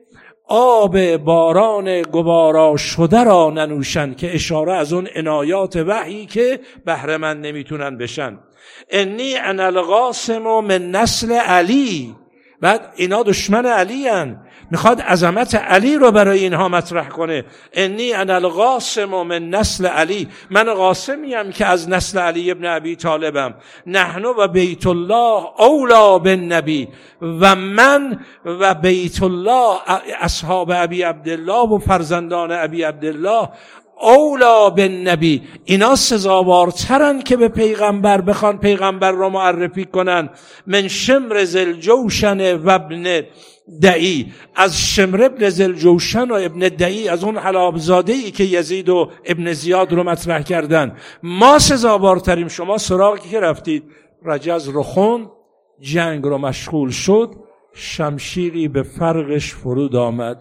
آب باران گوارا شده را ننوشن، که اشاره از اون عنایات وحی که بهره مند نمیتونن بشن. انی انا القاسم من نسل علی. بعد اینا دشمن علی هن، میخواد عظمت علی رو برای اینها مطرح کنه. انی انا القاسم من نسل علی، من قاسمیم که از نسل علی ابن ابی طالبم. نحن و بیت الله اولا بالنبی، و من و بیت الله اصحاب ابی عبدالله و فرزندان ابی عبدالله اولا بالنبی، اینا سزاوارترن که به پیغمبر بخوان پیغمبر رو معرفی کنن. من شمر ذوالجوشن و ابن دعی، از شمر ابن ذوالجوشن و ابن دعی، از اون حلابزاده‌ای که یزید و ابن زیاد رو مطرح کردن، ما سزاوارتریم. شما سراغی که رفتید، رجز رو خون، جنگ رو مشغول شد، شمشیری به فرقش فرود آمد.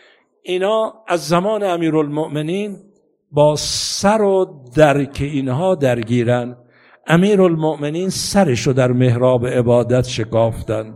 اینا از زمان امیرالمؤمنین با سر و درک اینها درگیرن. امیرالمؤمنین سرشو در محراب عبادت شکافتن.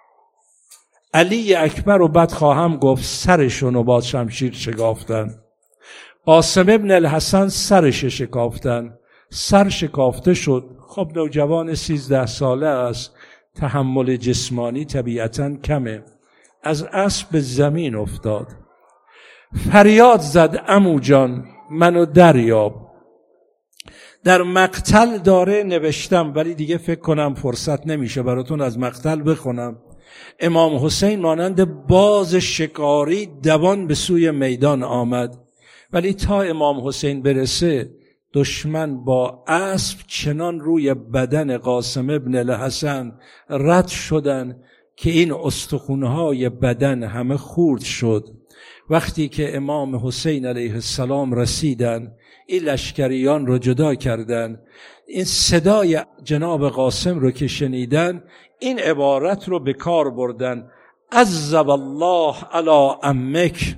علی اکبر و بعد خواهم گفت سرشونو با شمشیر شکافتن. قاسم ابن الحسن سرش شکافتن. سر شکافته شد. خب نوجوان 13 ساله است، تحمل جسمانی طبیعتاً کمه، از اسب به زمین افتاد، فریاد زد عمو جان منو دریاب. در مقتل داره نوشتم، ولی دیگه فکر کنم فرصت نمیشه براتون از مقتل بخونم. امام حسین مانند باز شکاری دوان به سوی میدان آمد، ولی تا امام حسین برسه دشمن با اسب چنان روی بدن قاسم ابن الحسن رد شدن که این استخوان‌های بدن همه خورد شد. وقتی که امام حسین علیه السلام رسیدن، این لشکریان رو جدا کردن، این صدای جناب قاسم رو که شنیدن این عبارت رو به کار بردن: عذب الله علی عمک،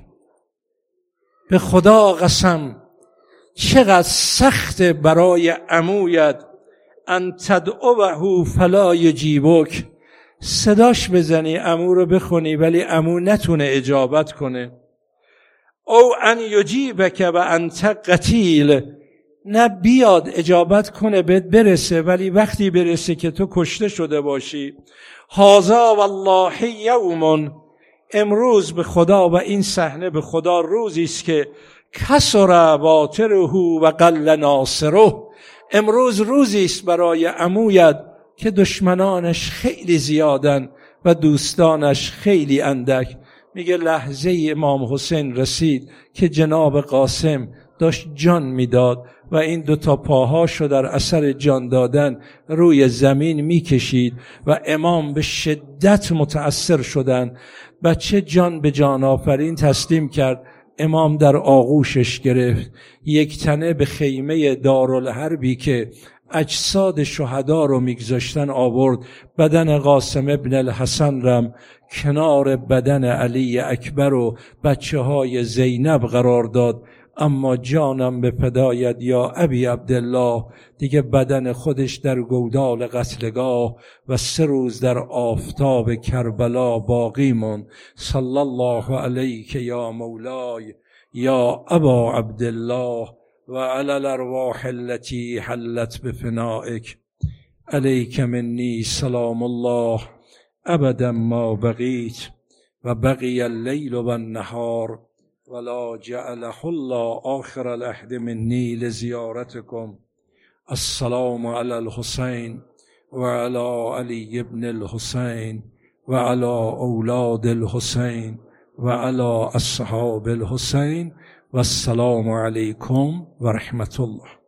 به خدا قسم چقدر سخت برای عمویت، ان تدعوه فلا یجیبک، صداش بزنی عمو رو بخونی ولی عمو نتونه اجابت کنه. او ان یجیبک و انت قتیل، نه بیاد اجابت کنه بهت برسه ولی وقتی برسه که تو کشته شده باشی. هذا والله یوم، امروز به خدا و این صحنه به خدا روزی است که کسر باطره و قل ناصره، امروز روزی است برای عمویت که دشمنانش خیلی زیادن و دوستانش خیلی اندک. میگه لحظه امام حسین رسید که جناب قاسم داشت جان میداد و این دوتا پاهاشو در اثر جان دادن روی زمین میکشید و امام به شدت متأثر شدن. بچه جان به جان آفرین تسلیم کرد، امام در آغوشش گرفت، یک تنه به خیمه دارالحربی که اجساد شهدا رو میگذاشتن آورد، بدن قاسم ابن الحسن رم کنار بدن علی اکبر و بچه های زینب قرار داد. اما جانم به فدایت یا ابی عبدالله، دیگه بدن خودش در گودال قتلگاه و 3 روز در آفتاب کربلا باقی موند. صلی الله علیک یا مولای یا ابا عبدالله و علی الارواح التي حلت بفنائک، علیک منی سلام الله ابدا ما بقیت و بقی اللیل و النهار ولا جعله الله آخر العهد منی لزیارتکم. السلام علی الحسین و علی علی ابن الحسین و علی اولاد الحسین و علی اصحاب الحسین و السلام علیکم و رحمت الله.